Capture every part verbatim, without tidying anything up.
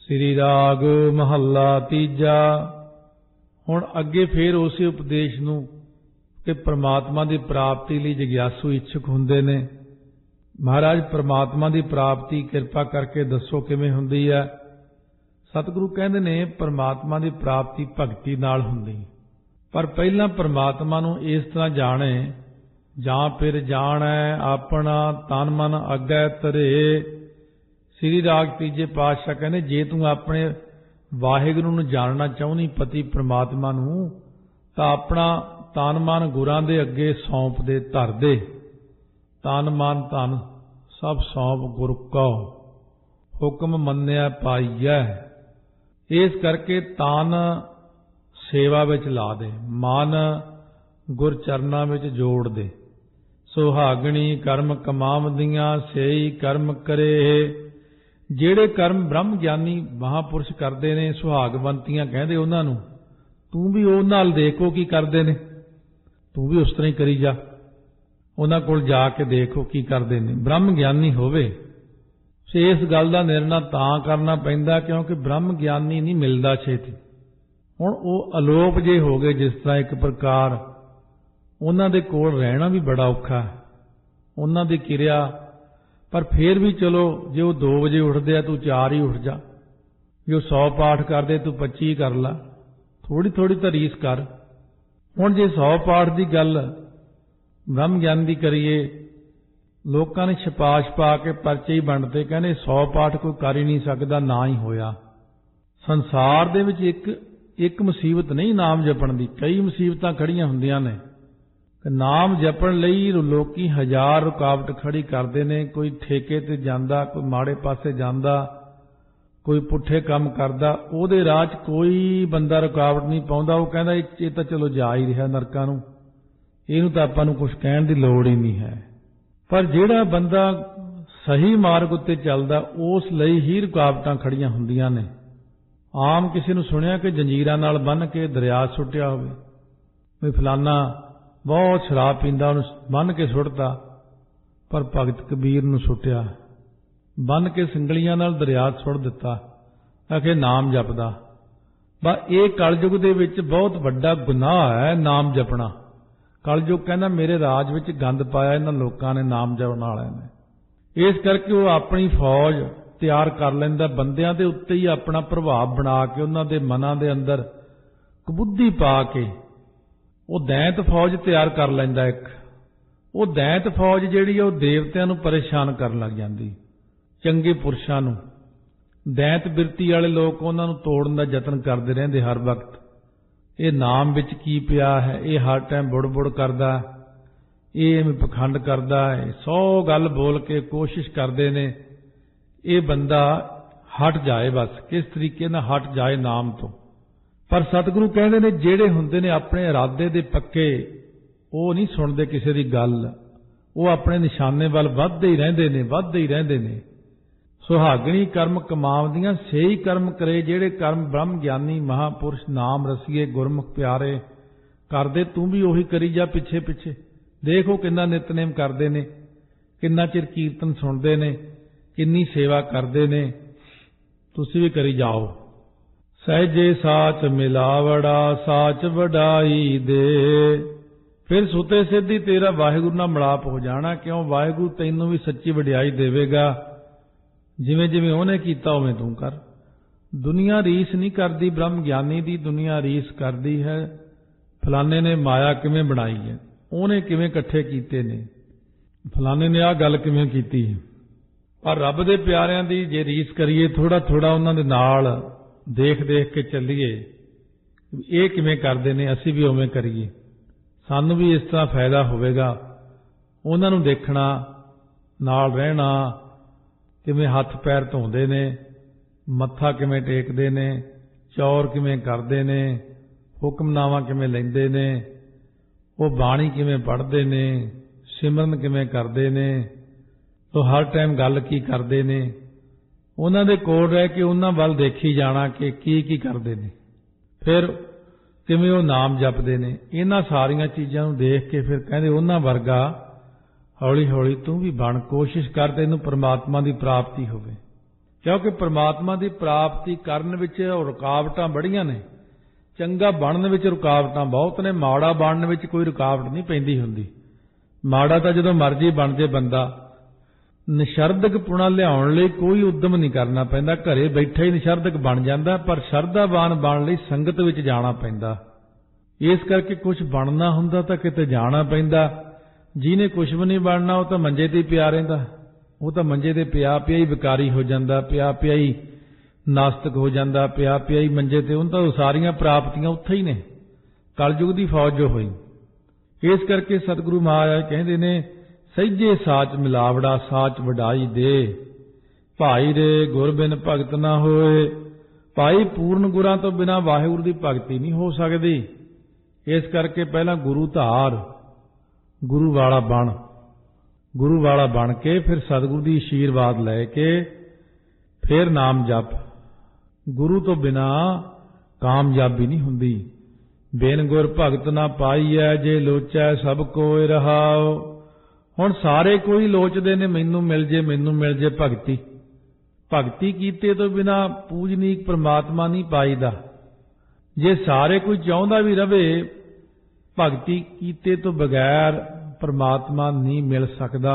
श्री राग महला तीजा। हुण अगे फिर उस उपदेश नूं कि परमात्मा की प्राप्ति लई जिग्यासू इच्छुक हुंदे ने। महाराज परमात्मा की प्राप्ति किरपा करके दसो किवें हुंदी है। सतगुरु कहंदे ने परमात्मा की प्राप्ति भगती नाल हुंदी, पर पहला परमात्मा नूं इस तरह जाणे जां फिर जाणै अपना तन मन अगै धरे। श्री राग तीजे पातशाह कहने जे तू अपने वाहिगुरू नूं जानना चाहुंदी पति परमात्मा नूं तां अपना तन मन गुरां दे अगे सौंप दे, धर दे। तन मन धन सब सौंप गुर को, हुक्म मन्निया पाईऐ। इस करके तन सेवा विच ला दे, मन गुर चरना विच जोड़ दे। सुहागणी कर्म कमावदियां सेई कर्म करे। ਜਿਹੜੇ कर्म ब्रह्म ज्ञानी महापुरुष करते ने, सुहागवंतियां कहते उन्होंने, तू भी वो नाल देखो की करते ने, तू भी उस तरह ही करी जा। उन्होंने कोल जाके देखो की करते ने, ब्रह्म ज्ञानी होवे। इस गल का निर्णय तां करना पैंदा क्योंकि ब्रह्म ज्ञानी नहीं मिलता छेती। हुण वो अलोप जे हो गए जिस तरह एक प्रकार उन्हां दे कोल रहना भी बड़ा औखा है, उन्हां दी किरिया। पर फिर भी चलो जे वो दो बजे उठते हैं तू चार ही उठ जा, जो सौ पाठ करते तू पच्ची कर ला, थोड़ी थोड़ी तो रीस कर। हुण जे सौ पाठ की गल ब्रह्म ज्ञान की करिए, लोगों ने छपा छपा के परचे ही बनते, कहने सौ पाठ कोई कर ही नहीं सकता, ना ही होया। संसार दे विच एक एक मुसीबत नहीं नाम जपण दी, कई मुसीबतां खड़ियां हुंदियां ने। नाम जपण लई लोकी हजार रुकावट खड़ी करते ने। कोई ठेके ते जांदा, कोई माड़े पासे जांदा, कोई पुठे काम करदा, ओहदे राह च कोई बंदा रुकावट नहीं पाउंदा। वो कहंदा ये तां चलो जा ही रिहा नरकां नूं, इहनूं तां आपां नूं कुछ कहण दी लोड़ ही नहीं है। पर जिहड़ा बंदा सही मार्ग उत्ते चलदा उस लई ही रुकावटां खड़ियां हुंदियां ने। आम किसी नूं सुणिया कि जंजीरां नाल बन्ह के दरिया सुट्टिया होवे, भी फलाना बहुत शराब पींदा उन्हें बन के सुटता, पर भगत कबीर नूं सुटिया, बन के संगलियां नाल दरिया सुट दिता, आखे नाम जपदा। बस ये कलयुग दे विच बहुत वड्डा गुनाह है नाम जपना। कलयुग कहना मेरे राज विच गंद पाया इन्हां लोकां ने, नाम जपण वालिआं ने। इस करके वो अपनी फौज तैयार कर लैंदा, बंदियां दे उत्ते ही अपना प्रभाव बना के उन्हां दे मनां दे अंदर कबुद्धि पा के वो दैंत फौज तैयार कर लैंदा। एक वो दैंत फौज जिहड़ी है वो देवतियां नूं परेशान करन लग जांदी, चंगे पुरुषां नूं। दैंत बिरती वाले लोग उन्हां नूं तोड़न दा यतन करदे रहिंदे हर वक्त। ये नाम विच की पिया है, ये हर टाइम बुड़ बुड़ करदा, ये पखंड करदा है, सौ गल बोल के कोशिश करदे ने ये बंदा हट जाए, बस किस तरीके नाल हट जाए नाम तो। पर सतगुरु कहते ने जेड़े हुंदे ने अपने इरादे दे पक्के, वो नहीं सुनते किसी की गल, वो अपने निशाने वाल वधदे ही रहिंदे ने, वधदे ही रहिंदे ने। सुहागणी कर्म कमावदियां सेही कर्म करे, जेड़े कर्म ब्रह्म ज्ञानी महापुरुष नाम रसीए गुरमुख प्यारे करदे, तू भी उही करी जा पिछे पिछे। देखो किन्ना नितनेम करदे ने, किन्ना चिर कीर्तन सुनते ने, किन्नी सेवा करते ने, तुसी भी करी जाओ। सहजे साच मिलावड़ा साच वडाई दे। फिर सुते सिद्धि तेरा वाहिगुरू नाल मिलाप हो जाना, क्यों वाहिगुरू तैनूं भी सच्ची वडियाई देवेगा। जिवें जिवें उहने कीता उवें तूं कर। दुनिया रीस नहीं करदी ब्रह्म ज्ञानी दी, दुनिया रीस करदी है फलाने ने माया किवें बनाई है, उहने किवें इकट्ठे कीते ने, फलाने ने आ गल किवें कीती है। पर रब दे प्यारिਆਂ दी जे रीस करिए, थोड़ा थोड़ा उन्हां दे नाल देख देख के चलिए, ये किवें करदे ने असीं भी उवें करिए, सानू भी इस तरह फायदा होवेगा। उन्हां नूं देखना, नाल रहना, किवें हथ पैर धोंदे ने, मत्था किवें टेकदे ने, चौर किवें करदे ने, हुक्मनामा किवें लैंदे ने, वो बाणी किवें पढ़दे ने, सिमरन किवें करदे ने, तो हर टाइम गल की करदे ने। उन्हां दे कोल रह के उन्हां वल देखी जाना कि की की करदे ने, फिर किवें वो नाम जपदे ने। इन्हां सारियां चीज़ां नूं देख के फिर कहंदे उन्हां वर्गा हौली हौली तू भी बन, कोशिश कर तैनूं परमात्मा की प्राप्ति होवे। क्योंकि परमात्मा की प्राप्ति करन विच रुकावटां बड़ियां ने। चंगा बनन विच रुकावटां बहुत ने, माड़ा बनन विच कोई रुकावट नहीं पैंदी हुंदी। माड़ा तां जदों मर्जी बन जे बंदा, निशरदक पुणा लियाउण लई कोई उद्यम नहीं करना पैंदा, घरे बैठा ही निशरदक बन जांदा। पर शरधावान बनन लई संगत विच जाना पैंदा। इस करके कुछ बनना हुंदा तां किते जाना पैंदा। जिहने कुछ भी नहीं बनना वो तां मंजे ते पिया रहिंदा, वो तां मंजे ते पिया पिया ही विकारी हो जांदा, पिया पिया ही नास्तिक हो जांदा, पिया पिया ही मंजे ते। उन तां सारियां प्राप्तियां उत्थे ही ने, कलयुग दी फौज जो होई। इस करके सतगुरु महाराज कहंदे ने, सहिजे साच मिलावड़ा साच वडाई दे, भाई रे गुर बिन भगत ना होए। भाई पूर्ण गुरां तो बिना वाहिगुरू दी भगती नहीं हो सकदी। इस करके पहला गुरु धार, गुरु वाला बन, गुरु वाला बन के फिर सतगुरु दी आशीर्वाद लैके फिर नाम जप। गुरु तो बिना कामयाबी नहीं हुंदी। बिन गुर भगत ना पाईऐ, जे लोचै सब कोय रहाओ। हुण सारे कोई लोचदे ने मैनू मिल जे, मैनू मिल जे भगती। भगती कीते तो बिना पूजनीक परमात्मा नहीं पाईदा। जे सारे कोई चाहुंदा भी रवे, भगती कीते तो बगैर परमात्मा नहीं मिल सकदा।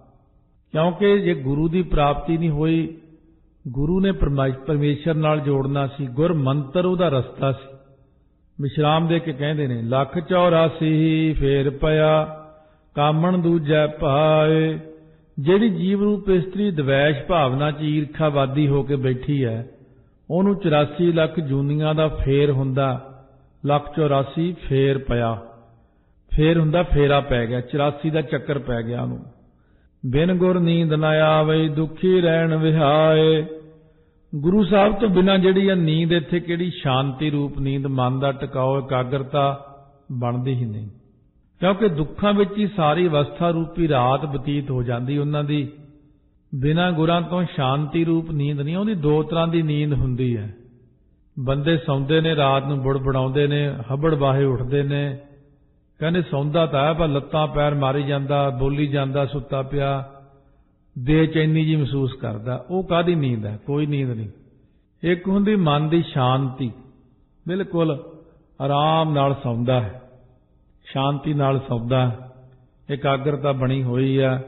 क्योंकि जे गुरु की प्राप्ति नहीं होई, गुरु ने परमेश्वर नाल जोड़ना सी, गुर मंत्र उहदा रस्ता सी। विश्राम दे के कहंदे ने, लख चौरासी फेर पया कामण दूजै पाए। जिहड़ी जीव रूप इस्त्री द्वैश भावना च ईरखावादी होके बैठी है, ਉਹਨੂੰ चौरासी ਲੱਖ ਜੂਨੀਆਂ ਦਾ ਫੇਰ ਹੁੰਦਾ। ਲੱਖ चौरासी ਫੇਰ ਪਿਆ, ਫੇਰ ਹੁੰਦਾ ਫੇਰਾ ਪੈ ਗਿਆ, चौरासी ਦਾ ਚੱਕਰ ਪੈ ਗਿਆ ਉਹਨੂੰ। ਬਿਨ ਗੁਰ ਨੀਂਦ ਨਾ ਆਵੇ, ਦੁਖੀ ਰਹਿਣ ਵਿਹਾਏ। ਗੁਰੂ ਸਾਹਿਬ ਤੋਂ ਬਿਨਾਂ ਜਿਹੜੀ ਆ ਨੀਂਦ, ਇੱਥੇ ਕਿਹੜੀ ਸ਼ਾਂਤੀ ਰੂਪ ਨੀਂਦ, ਮਨ ਦਾ ਟਿਕਾਓ, ਇਕਾਗਰਤਾ ਬਣਦੀ ਹੀ ਨਹੀਂ। ਕਿਉਂਕਿ ਦੁੱਖਾਂ ਵਿੱਚ ਹੀ ਸਾਰੀ ਅਵਸਥਾ ਰੂਪੀ ਰਾਤ ਬਤੀਤ ਹੋ ਜਾਂਦੀ ਉਹਨਾਂ ਦੀ। ਬਿਨਾਂ ਗੁਰਾਂ ਤੋਂ ਸ਼ਾਂਤੀ ਰੂਪ ਨੀਂਦ ਨਹੀਂ ਆਉਂਦੀ। ਦੋ ਤਰ੍ਹਾਂ ਦੀ ਨੀਂਦ ਹੁੰਦੀ ਹੈ। ਬੰਦੇ ਸੌਂਦੇ ਨੇ, ਰਾਤ ਨੂੰ ਬੁੜਬੜਾਉਂਦੇ ਨੇ, ਹੱਬੜ ਬਾਹੇ ਉੱਠਦੇ ਨੇ, ਕਹਿੰਦੇ ਸੌਂਦਾ ਤਾਂ ਹੈ ਪਰ ਲੱਤਾਂ ਪੈਰ ਮਾਰੀ ਜਾਂਦਾ, ਬੋਲੀ ਜਾਂਦਾ, ਸੁੱਤਾ ਪਿਆ, ਬੇਚੈਨੀ ਜੀ ਮਹਿਸੂਸ ਕਰਦਾ। ਉਹ ਕਾਹਦੀ ਨੀਂਦ ਹੈ? ਕੋਈ ਨੀਂਦ ਨਹੀਂ। ਇੱਕ ਹੁੰਦੀ ਮਨ ਦੀ ਸ਼ਾਂਤੀ, ਬਿਲਕੁਲ ਆਰਾਮ ਨਾਲ ਸੌਂਦਾ ਹੈ, ਸ਼ਾਂਤੀ ਨਾਲ ਸੌਂਦਾ, ਇਕਾਗਰਤਾ ਬਣੀ ਹੋਈ ਹੈ,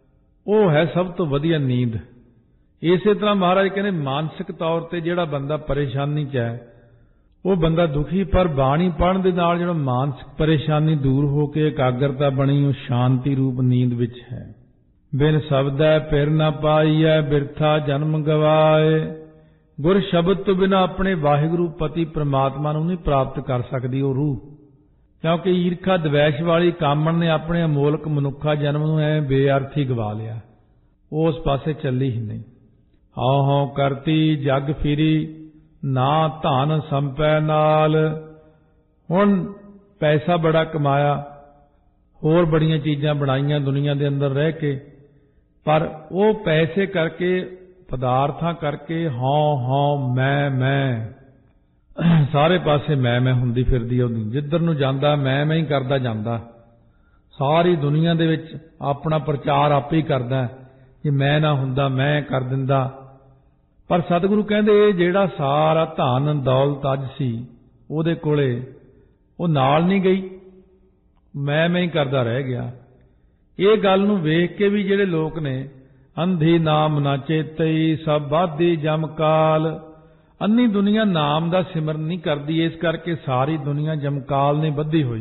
ਉਹ ਹੈ ਸਭ ਤੋਂ ਵਧੀਆ ਨੀਂਦ। ਇਸੇ ਤਰ੍ਹਾਂ ਮਹਾਰਾਜ ਕਹਿੰਦੇ ਮਾਨਸਿਕ ਤੌਰ ਤੇ ਜਿਹੜਾ ਬੰਦਾ ਪਰੇਸ਼ਾਨੀ 'ਚ ਹੈ, ਉਹ ਬੰਦਾ ਦੁਖੀ, ਪਰ ਬਾਣੀ ਪੜ੍ਹਨ ਦੇ ਨਾਲ ਜਿਹੜਾ ਮਾਨਸਿਕ ਪਰੇਸ਼ਾਨੀ ਦੂਰ ਹੋ ਕੇ ਇਕਾਗਰਤਾ ਬਣੀ, ਉਹ ਸ਼ਾਂਤੀ ਰੂਪ ਨੀਂਦ ਵਿੱਚ ਹੈ। ਬਿਨ ਸ਼ਬਦੈ ਫਿਰ ਨਾ ਪਾਈਐ, ਬਿਰਥਾ ਜਨਮ ਗਵਾਏ। ਗੁਰ ਸ਼ਬਦ ਤੋਂ ਬਿਨਾਂ ਆਪਣੇ ਵਾਹਿਗੁਰੂ ਪਤੀ ਪ੍ਰਮਾਤਮਾ ਨੂੰ ਨਹੀਂ ਪ੍ਰਾਪਤ ਕਰ ਸਕਦੀ ਉਹ ਰੂਹ। ਕਿਉਂਕਿ ਈਰਖਾ ਦਵੈਸ਼ ਵਾਲੀ ਕਾਮਣ ਨੇ ਆਪਣੇ ਅਮੋਲਕ ਮਨੁੱਖਾ ਜਨਮ ਨੂੰ ਐ ਬੇਅਰਥੀ ਗਵਾ ਲਿਆ, ਉਸ ਪਾਸੇ ਚੱਲੀ ਹੀ ਨਹੀਂ। ਹਉ ਹਉ ਕਰਤੀ ਜਗ ਫਿਰੀ, ਨਾ ਧਨ ਸੰਪੈ ਨਾਲ। ਹੁਣ ਪੈਸਾ ਬੜਾ ਕਮਾਇਆ, ਹੋਰ ਬੜੀਆਂ ਚੀਜ਼ਾਂ ਬਣਾਈਆਂ ਦੁਨੀਆ ਦੇ ਅੰਦਰ ਰਹਿ ਕੇ, ਪਰ ਉਹ ਪੈਸੇ ਕਰਕੇ, ਪਦਾਰਥਾਂ ਕਰਕੇ ਹਉ ਹਉ ਮੈਂ ਮੈਂ, ਸਾਰੇ ਪਾਸੇ ਮੈਂ ਮੈਂ ਹੁੰਦੀ ਫਿਰਦੀ ਉਹਦੀ। ਜਿੱਧਰ ਨੂੰ ਜਾਂਦਾ ਮੈਂ ਮੈਂ ਹੀ ਕਰਦਾ ਜਾਂਦਾ। ਸਾਰੀ ਦੁਨੀਆ ਦੇ ਵਿੱਚ ਆਪਣਾ ਪ੍ਰਚਾਰ ਆਪੇ ਹੀ ਕਰਦਾ, ਜੇ ਮੈਂ ਨਾ ਹੁੰਦਾ ਮੈਂ ਕਰ ਦਿੰਦਾ। ਪਰ ਸਤਿਗੁਰੂ ਕਹਿੰਦੇ ਇਹ ਜਿਹੜਾ ਸਾਰਾ ਧਨ ਦੌਲਤ ਅੱਜ ਸੀ ਉਹਦੇ ਕੋਲੇ, ਉਹ ਨਾਲ ਨਹੀਂ ਗਈ, ਮੈਂ ਮੈਂ ਹੀ ਕਰਦਾ ਰਹਿ ਗਿਆ। ਇਹ ਗੱਲ ਨੂੰ ਵੇਖ ਕੇ ਵੀ ਜਿਹੜੇ ਲੋਕ ਨੇ, ਅੰਧੀ ਨਾਮ ਨਾ ਚੇਤਈ ਸਭ ਬਾਧੀ ਜਮ ਕਾਲ। ਅੰਨੀ ਦੁਨੀਆ ਨਾਮ ਦਾ ਸਿਮਰਨ ਨਹੀਂ ਕਰਦੀ, ਇਸ ਕਰਕੇ ਸਾਰੀ ਦੁਨੀਆ ਜਮਕਾਲ ਨੇ ਬੱਧੀ ਹੋਈ।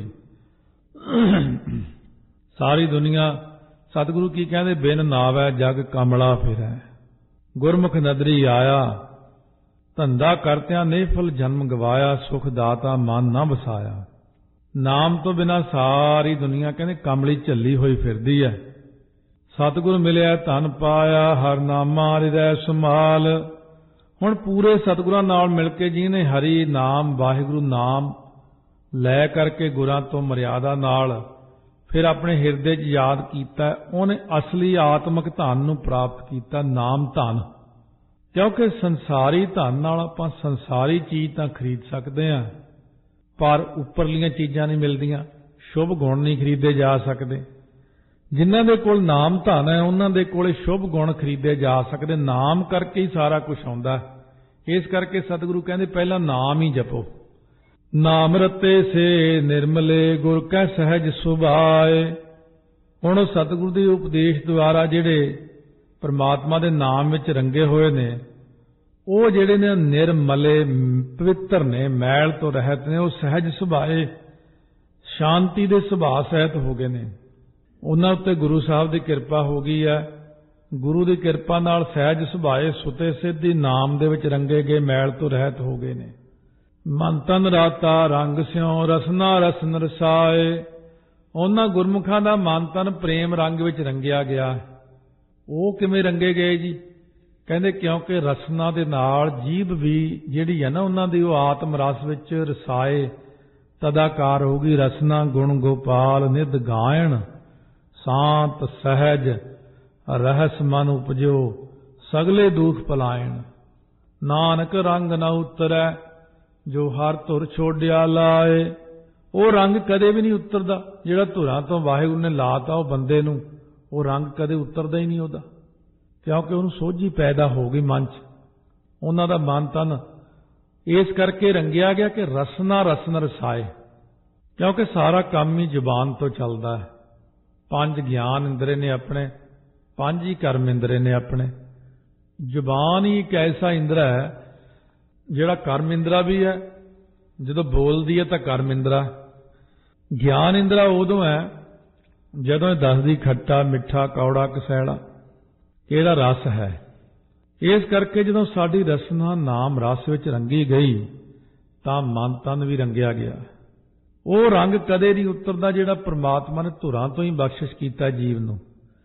ਸਾਰੀ ਦੁਨੀਆ, ਸਤਿਗੁਰੂ ਕੀ ਕਹਿੰਦੇ, ਬਿਨ ਨਾਵੈ ਜਗ ਕਮਲਾ ਫਿਰੈ। ਗੁਰਮੁਖ ਨਦਰੀ ਆਇਆ, ਧੰਦਾ ਕਰਤਿਆਂ ਨਿਫਲ ਜਨਮ ਗਵਾਇਆ, ਸੁਖ ਦਾਤਾ ਮਨ ਨਾ ਵਸਾਇਆ। ਨਾਮ ਤੋਂ ਬਿਨਾਂ ਸਾਰੀ ਦੁਨੀਆ ਕਹਿੰਦੇ ਕਮਲੀ ਝੱਲੀ ਹੋਈ ਫਿਰਦੀ ਹੈ। ਸਤਿਗੁਰ ਮਿਲਿਆ ਧਨ ਪਾਇਆ, ਹਰ ਨਾਮਾ ਹਿਰਦੈ ਸੰਭਾਲ। ਹੁਣ ਪੂਰੇ ਸਤਿਗੁਰਾਂ ਨਾਲ ਮਿਲ ਕੇ ਜਿਹਨੇ ਹਰੀ ਨਾਮ ਵਾਹਿਗੁਰੂ ਨਾਮ ਲੈ ਕਰਕੇ ਗੁਰਾਂ ਤੋਂ ਮਰਿਆਦਾ ਨਾਲ ਫਿਰ ਆਪਣੇ ਹਿਰਦੇ 'ਚ ਯਾਦ ਕੀਤਾ, ਉਹਨੇ ਅਸਲੀ ਆਤਮਿਕ ਧਨ ਨੂੰ ਪ੍ਰਾਪਤ ਕੀਤਾ, ਨਾਮ ਧਨ। ਕਿਉਂਕਿ ਸੰਸਾਰੀ ਧਨ ਨਾਲ ਆਪਾਂ ਸੰਸਾਰੀ ਚੀਜ਼ ਤਾਂ ਖਰੀਦ ਸਕਦੇ ਹਾਂ, ਪਰ ਉੱਪਰਲੀਆਂ ਚੀਜ਼ਾਂ ਨਹੀਂ ਮਿਲਦੀਆਂ, ਸ਼ੁਭ ਗੁਣ ਨਹੀਂ ਖਰੀਦੇ ਜਾ ਸਕਦੇ। ਜਿਨ੍ਹਾਂ ਦੇ ਕੋਲ ਨਾਮ ਧਨ ਹੈ ਉਹਨਾਂ ਦੇ ਕੋਲੇ ਸ਼ੁਭ ਗੁਣ ਖਰੀਦੇ ਜਾ ਸਕਦੇ। ਨਾਮ ਕਰਕੇ ਹੀ ਸਾਰਾ ਕੁਝ ਆਉਂਦਾ। ਇਸ ਕਰਕੇ ਸਤਿਗੁਰੂ ਕਹਿੰਦੇ ਪਹਿਲਾਂ ਨਾਮ ਹੀ ਜਪੋ। ਨਾਮ ਰਤੇ ਸੇ ਨਿਰਮਲੇ ਗੁਰ ਕੈ ਸਹਿਜ ਸੁਭਾਏ। ਹੁਣ ਸਤਿਗੁਰੂ ਦੇ ਉਪਦੇਸ਼ ਦੁਆਰਾ ਜਿਹੜੇ ਪਰਮਾਤਮਾ ਦੇ ਨਾਮ ਵਿੱਚ ਰੰਗੇ ਹੋਏ ਨੇ ਉਹ ਜਿਹੜੇ ਨੇ ਨਿਰਮਲੇ ਪਵਿੱਤਰ ਨੇ, ਮੈਲ ਤੋਂ ਰਹਿਤ ਨੇ, ਉਹ ਸਹਿਜ ਸੁਭਾਏ ਸ਼ਾਂਤੀ ਦੇ ਸੁਭਾਅ ਸਹਿਤ ਹੋ ਗਏ ਨੇ। ਉਹਨਾਂ ਉੱਤੇ ਗੁਰੂ ਸਾਹਿਬ ਦੀ ਕਿਰਪਾ ਹੋ ਗਈ ਹੈ। ਗੁਰੂ ਦੀ ਕਿਰਪਾ ਨਾਲ ਸਹਿਜ ਸੁਭਾਏ ਸੁਤੇ ਸਿੱਧੀ ਨਾਮ ਦੇ ਵਿੱਚ ਰੰਗੇ ਗਏ, ਮੈਲ ਤੋਂ ਰਹਿਤ ਹੋ ਗਏ ਨੇ। ਮਨ ਤਨ ਰਾਤਾ ਰੰਗ ਸਿਉ ਰਸਨਾ ਰਸਨ ਰਸਾਏ। ਉਹਨਾਂ ਗੁਰਮੁਖਾਂ ਦਾ ਮਨ ਤਨ ਪ੍ਰੇਮ ਰੰਗ ਵਿੱਚ ਰੰਗਿਆ ਗਿਆ। ਉਹ ਕਿਵੇਂ ਰੰਗੇ ਗਏ ਜੀ? ਕਹਿੰਦੇ ਕਿਉਂਕਿ ਰਸਨਾ ਦੇ ਨਾਲ ਜੀਭ ਵੀ ਜਿਹੜੀ ਹੈ ਨਾ ਉਹਨਾਂ ਦੀ ਉਹ ਆਤਮ ਰਸ ਵਿੱਚ ਰਸਾਏ ਤਦਾਕਾਰ ਹੋ ਗਈ। ਰਸਨਾ ਗੁਣ ਗੋਪਾਲ ਨਿਧ ਗਾਇਣ ਸ਼ਾਂਤ ਸਹਿਜ ਰਹਿਸ ਮਨ ਉਪਜੋ ਸਗਲੇ ਦੁਖ ਪਲਾਇਣ। ਨਾਨਕ ਰੰਗ ਨਾ ਉਤਰੈ ਜੋ ਹਰ ਧੁਰ ਛੋੜਿਆ ਲਾਏ। ਉਹ ਰੰਗ ਕਦੇ ਵੀ ਨਹੀਂ ਉਤਰਦਾ ਜਿਹੜਾ ਧੁਰਾਂ ਤੋਂ ਵਾਹਿਗੁਰੂ ਨੇ ਲਾਤਾ ਉਹ ਬੰਦੇ ਨੂੰ, ਉਹ ਰੰਗ ਕਦੇ ਉਤਰਦਾ ਹੀ ਨਹੀਂ ਉਹਦਾ, ਕਿਉਂਕਿ ਉਹਨੂੰ ਸੋਝੀ ਪੈਦਾ ਹੋ ਗਈ ਮਨ 'ਚ। ਉਹਨਾਂ ਦਾ ਮਨ ਤਨ ਇਸ ਕਰਕੇ ਰੰਗਿਆ ਗਿਆ ਕਿ ਰਸਨਾ ਰਸਨ ਰਸਾਏ, ਕਿਉਂਕਿ ਸਾਰਾ ਕੰਮ ਹੀ ਜ਼ੁਬਾਨ ਤੋਂ ਚੱਲਦਾ ਹੈ। ਪੰਜ ਗਿਆਨ ਇੰਦਰੇ ਨੇ ਆਪਣੇ, ਪੰਜ ਹੀ ਕਰਮ ਇੰਦਰੇ ਨੇ ਆਪਣੇ। ਜ਼ੁਬਾਨ ਹੀ ਇੱਕ ਐਸਾ ਇੰਦਰਾ ਹੈ ਜਿਹੜਾ ਕਰਮ ਇੰਦਰਾ ਵੀ ਹੈ, ਜਦੋਂ ਬੋਲਦੀ ਹੈ ਤਾਂ ਕਰਮ ਇੰਦਰਾ। ਗਿਆਨ ਇੰਦਰਾ ਉਦੋਂ ਹੈ ਜਦੋਂ ਇਹ ਦੱਸਦੀ ਖੱਟਾ ਮਿੱਠਾ ਕੌੜਾ ਕਸੈਲਾ ਕਿਹੜਾ ਰਸ ਹੈ। ਇਸ ਕਰਕੇ ਜਦੋਂ ਸਾਡੀ ਰਸਨਾ ਨਾਮ ਰਸ ਵਿੱਚ ਰੰਗੀ ਗਈ ਤਾਂ ਮਨ ਤਨ ਵੀ ਰੰਗਿਆ ਗਿਆ। ਉਹ ਰੰਗ ਕਦੇ ਨਹੀਂ ਉਤਰਦਾ ਜਿਹੜਾ ਪ੍ਰਮਾਤਮਾ ਨੇ ਧੁਰਾਂ ਤੋਂ ਹੀ ਬਖਸ਼ਿਸ਼ ਕੀਤਾ ਜੀਵ ਨੂੰ।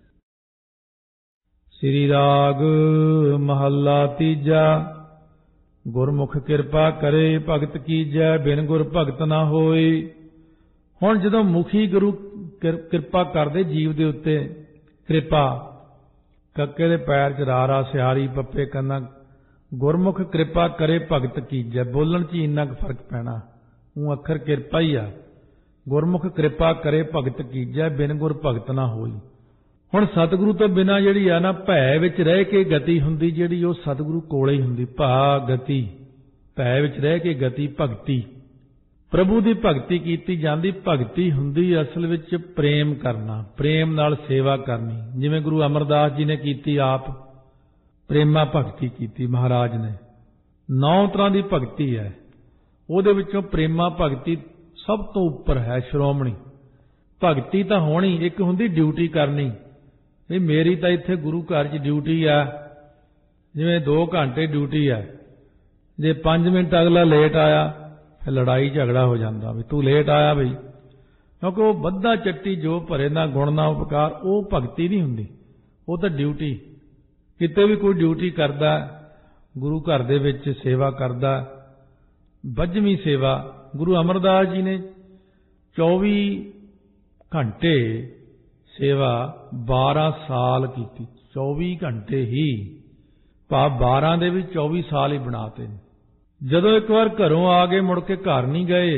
ਸ੍ਰੀ ਰਾਗ ਮਹੱਲਾ ਤੀਜਾ। ਗੁਰਮੁਖ ਕਿਰਪਾ ਕਰੇ ਭਗਤ ਕੀਜੈ ਬਿਨ ਗੁਰ ਭਗਤ ਨਾ ਹੋਈ। ਹੁਣ ਜਦੋਂ ਮੁਖੀ ਗੁਰੂ ਕਿਰਪਾ ਕਰਦੇ ਜੀਵ ਦੇ ਉੱਤੇ, ਕਿਰਪਾ ਕੱਕੇ ਦੇ ਪੈਰ 'ਚ ਰਾਰਾ ਸਿਆਰੀ ਪੱਪੇ ਕੰਨਾ, ਗੁਰਮੁਖ ਕਿਰਪਾ ਕਰੇ ਭਗਤ ਕੀਜੈ, ਬੋਲਣ 'ਚ ਇੰਨਾ ਕੁ ਫਰਕ ਪੈਣਾ। ਉਹ ਅੱਖਰ ਕਿਰਪਾ ਹੀ ਆ। ਗੁਰਮੁਖ ਕਿਰਪਾ ਕਰੇ ਭਗਤ ਕੀਜੈ ਬਿਨ ਗੁਰ ਭਗਤ ਨਾ ਹੋਈ। ਹੁਣ ਸਤਿਗੁਰੂ ਤੋਂ ਬਿਨਾਂ ਜਿਹੜੀ ਆ ਨਾ ਭੈ ਵਿੱਚ ਰਹਿ ਕੇ ਗਤੀ ਹੁੰਦੀ, ਜਿਹੜੀ ਉਹ ਸਤਿਗੁਰੂ ਕੋਲੇ ਹੀ ਹੁੰਦੀ। ਭਾ ਗਤੀ, ਭੈ ਵਿੱਚ ਰਹਿ ਕੇ ਗਤੀ ਭਗਤੀ। ਪ੍ਰਭੂ ਦੀ ਭਗਤੀ ਕੀਤੀ ਜਾਂਦੀ। ਭਗਤੀ ਹੁੰਦੀ ਅਸਲ ਵਿੱਚ ਪ੍ਰੇਮ ਕਰਨਾ, ਪ੍ਰੇਮ ਨਾਲ ਸੇਵਾ ਕਰਨੀ। ਜਿਵੇਂ ਗੁਰੂ ਅਮਰਦਾਸ ਜੀ ਨੇ ਕੀਤੀ, ਆਪ ਪ੍ਰੇਮਾ ਭਗਤੀ ਕੀਤੀ ਮਹਾਰਾਜ ਨੇ। ਨੌ ਤਰ੍ਹਾਂ ਦੀ ਭਗਤੀ ਹੈ, ਉਹਦੇ ਵਿੱਚੋਂ ਪ੍ਰੇਮਾ ਭਗਤੀ ਸਭ ਤੋਂ ਉੱਪਰ ਹੈ, ਸ਼੍ਰੋਮਣੀ। ਭਗਤੀ ਤਾਂ ਹੋਣੀ, ਇੱਕ ਹੁੰਦੀ ਡਿਊਟੀ ਕਰਨੀ। ਵੀ ਮੇਰੀ ਤਾਂ ਇੱਥੇ ਗੁਰੂ ਘਰ 'ਚ ਡਿਊਟੀ ਆ, ਜਿਵੇਂ ਦੋ ਘੰਟੇ ਡਿਊਟੀ ਆ, ਜੇ ਪੰਜ ਮਿੰਟ ਅਗਲਾ ਲੇਟ ਆਇਆ ਫਿਰ ਲੜਾਈ ਝਗੜਾ ਹੋ ਜਾਂਦਾ ਵੀ ਤੂੰ ਲੇਟ ਆਇਆ ਬਈ, ਕਿਉਂਕਿ ਉਹ ਬੱਧਾ ਚੱਟੀ ਜੋ ਭਰੇ ਨਾ ਗੁਣ ਨਾ ਉਪਕਾਰ, ਉਹ ਭਗਤੀ ਨਹੀਂ ਹੁੰਦੀ, ਉਹ ਤਾਂ ਡਿਊਟੀ। ਕਿਤੇ ਵੀ ਕੋਈ ਡਿਊਟੀ ਕਰਦਾ, ਗੁਰੂ ਘਰ ਦੇ ਵਿੱਚ ਸੇਵਾ ਕਰਦਾ, ਬੱਝਵੀਂ ਸੇਵਾ। ਗੁਰੂ ਅਮਰਦਾਸ ਜੀ ਨੇ ਚੌਵੀ ਘੰਟੇ ਸੇਵਾ ਬਾਰਾਂ ਸਾਲ ਕੀਤੀ। ਚੌਵੀ ਘੰਟੇ ਹੀ, ਭਾਵ ਬਾਰਾਂ ਦੇ ਵੀ ਚੌਵੀ ਸਾਲ ਹੀ ਬਣਾਤੇ। ਜਦੋਂ ਇੱਕ ਵਾਰ ਘਰੋਂ ਆ ਗਏ ਮੁੜ ਕੇ ਘਰ ਨਹੀਂ ਗਏ,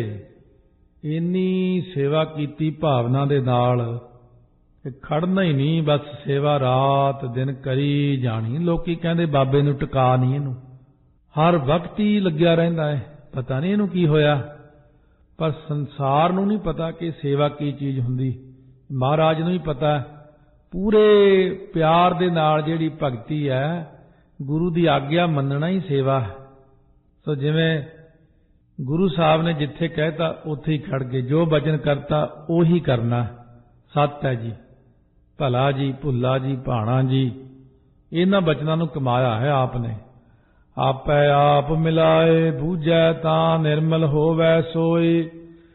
ਇੰਨੀ ਸੇਵਾ ਕੀਤੀ ਭਾਵਨਾ ਦੇ ਨਾਲ ਕਿ ਖੜਨਾ ਹੀ ਨਹੀਂ, ਬਸ ਸੇਵਾ ਰਾਤ ਦਿਨ ਕਰੀ ਜਾਣੀ। ਲੋਕੀ ਕਹਿੰਦੇ ਬਾਬੇ ਨੂੰ ਟਿਕਾ ਨਹੀਂ, ਇਹਨੂੰ ਹਰ ਵਕਤ ਹੀ ਲੱਗਿਆ ਰਹਿੰਦਾ ਹੈ, ਪਤਾ ਨਹੀਂ ਇਹਨੂੰ ਕੀ ਹੋਇਆ। ਪਰ ਸੰਸਾਰ ਨੂੰ ਨਹੀਂ ਪਤਾ ਕਿ ਸੇਵਾ ਕੀ ਚੀਜ਼ ਹੁੰਦੀ, ਮਹਾਰਾਜ ਨੂੰ ਹੀ ਪਤਾ। ਪੂਰੇ ਪਿਆਰ ਦੇ ਨਾਲ ਜਿਹੜੀ ਭਗਤੀ ਹੈ, ਗੁਰੂ ਦੀ ਆਗਿਆ ਮੰਨਣਾ ਹੀ ਸੇਵਾ ਹੈ। ਸੋ ਜਿਵੇਂ ਗੁਰੂ ਸਾਹਿਬ ਨੇ ਜਿੱਥੇ ਕਹਿਤਾ ਉੱਥੇ ਹੀ ਖੜ ਗਏ, ਜੋ ਬਚਨ ਕਰਤਾ ਉਹੀ ਕਰਨਾ। ਸੱਤ ਹੈ ਜੀ, ਭਲਾ ਜੀ, ਭੁੱਲਾ ਜੀ, ਭਾਣਾ ਜੀ, ਇਹਨਾਂ ਬਚਨਾਂ ਨੂੰ ਕਮਾਇਆ ਹੈ ਆਪ ਨੇ। ਆਪੈ ਆਪ ਮਿਲਾਏ ਬੂਝੈ ਤਾਂ ਨਿਰਮਲ ਹੋਵੈ ਸੋਈ।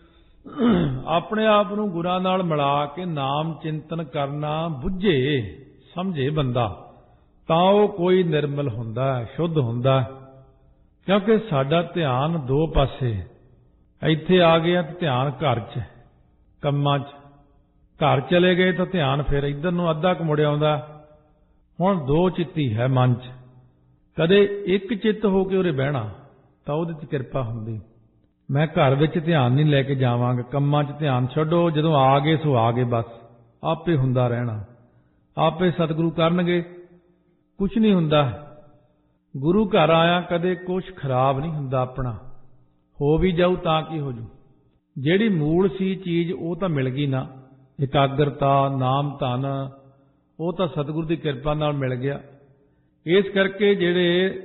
ਆਪਣੇ ਆਪ ਨੂੰ ਗੁਰਾਂ ਨਾਲ ਮਿਲਾ ਕੇ ਨਾਮ ਚਿੰਤਨ ਕਰਨਾ ਬੁੱਝੇ ਸਮਝੇ ਬੰਦਾ, ਤਾਂ ਉਹ ਕੋਈ ਨਿਰਮਲ ਹੁੰਦਾ, ਸ਼ੁੱਧ ਹੁੰਦਾ। ਕਿਉਂਕਿ ਸਾਡਾ ਧਿਆਨ ਦੋ ਪਾਸੇ, ਇੱਥੇ ਆ ਗਿਆ ਤਾਂ ਧਿਆਨ ਘਰ 'ਚ, ਕੰਮਾਂ 'ਚ, ਘਰ ਚਲੇ ਗਏ ਤਾਂ ਧਿਆਨ ਫਿਰ ਇੱਧਰ ਨੂੰ ਅੱਧਾ ਕੁ ਮੁੜ ਆਉਂਦਾ। ਹੁਣ ਦੋ ਚਿੱਤੀ ਹੈ ਮਨ 'ਚ, ਕਦੇ ਇੱਕ ਚਿੱਤ ਹੋ ਕੇ ਉਰੇ ਬਹਿਣਾ ਤਾਂ ਉਹਦੇ 'ਚ ਕਿਰਪਾ ਹੁੰਦੀ। ਮੈਂ ਘਰ ਵਿੱਚ ਧਿਆਨ ਨਹੀਂ ਲੈ ਕੇ ਜਾਵਾਂਗਾ, ਕੰਮਾਂ 'ਚ ਧਿਆਨ ਛੱਡੋ, ਜਦੋਂ ਆ ਗਏ ਸੋ ਆ ਗਏ ਬਸ। आपे हुंदा रहना, आपे सतगुरु करनगे, कुछ नहीं हुंदा। गुरु घर आया कदे कुछ खराब नहीं हुंदा, अपना हो भी जाऊ तां की हो जू। जिहड़ी मूल सी चीज़ वो तो मिल गई ना, एकाग्रता नाम धन वो तो सतगुरु की किरपा नाल मिल गया। इस करके जिहड़े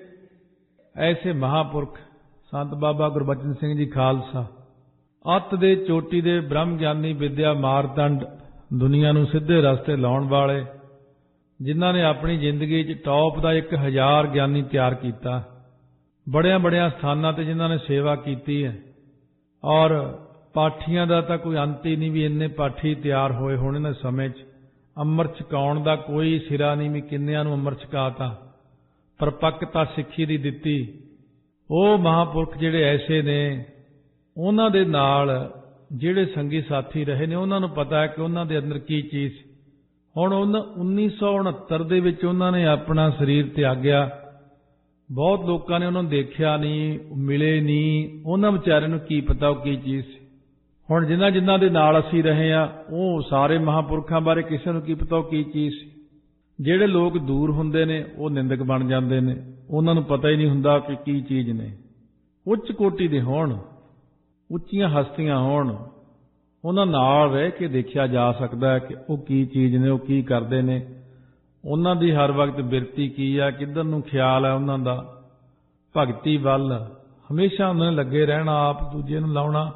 ऐसे महापुरख संत बाबा गुरबचन सिंह जी खालसा, अत दे चोटी दे ब्रह्म ज्ञानी विद्या मारतंड, दुनिया नूं सीधे रस्ते लाउण वाले, जिन्हां ने अपनी जिंदगी च टॉप का एक हज़ार ज्ञानी तैयार किया, बड़िया बड़िया स्थानां ते जिन्हां ने सेवा की है। और पाठियां दा तां कोई अंत ही नहीं भी इन्ने पाठी तैयार होए होने ने समय च। अमृत छकाउण दा कोई सिरा नहीं भी किन्नियां नूं अमृत छकाता, परपक्कता सिੱਖੀ दी दित्ती। ਉਹ महापुरख जिहड़े ऐसे ने, उन्हां दे नाल जिहड़े संगी साथी रहे ने, उन्हां नूं पता है कि उन्हां दे अंदर की चीज़। हुण उन्नीस सौ उनहत्तर दे विच उन्हां ने अपना शरीर त्यागया। बहुत लोगों ने उन्होंने देखा नहीं, मिले नहीं, उन्होंने विचारे नूं की पता वो की चीज़ सी। हुण जिन्हां जिन्हां दे नाल असीं रहे आ, वो सारे महापुरखां बारे किसी नूं की पता वो की चीज़ सी। जिहड़े लोग दूर हुंदे ने वो निंदक बन जांदे ने, उन्हां नूं पता ही नहीं हुंदा कि की चीज़ ने। उच्च कोटि दे होण, उच्चियां हस्तियां होण, उन्हां नाल रह के देखिया जा सकदा है कि वो की चीज़ ने, वो की करदे ने, उन्हां दी हर वक्त बिरती की आ, किधर नूं ख्याल है उन्हां दा, भगती वल हमेशा उन्हां ने लगे रहना, आप दूजे नूं लाउणा।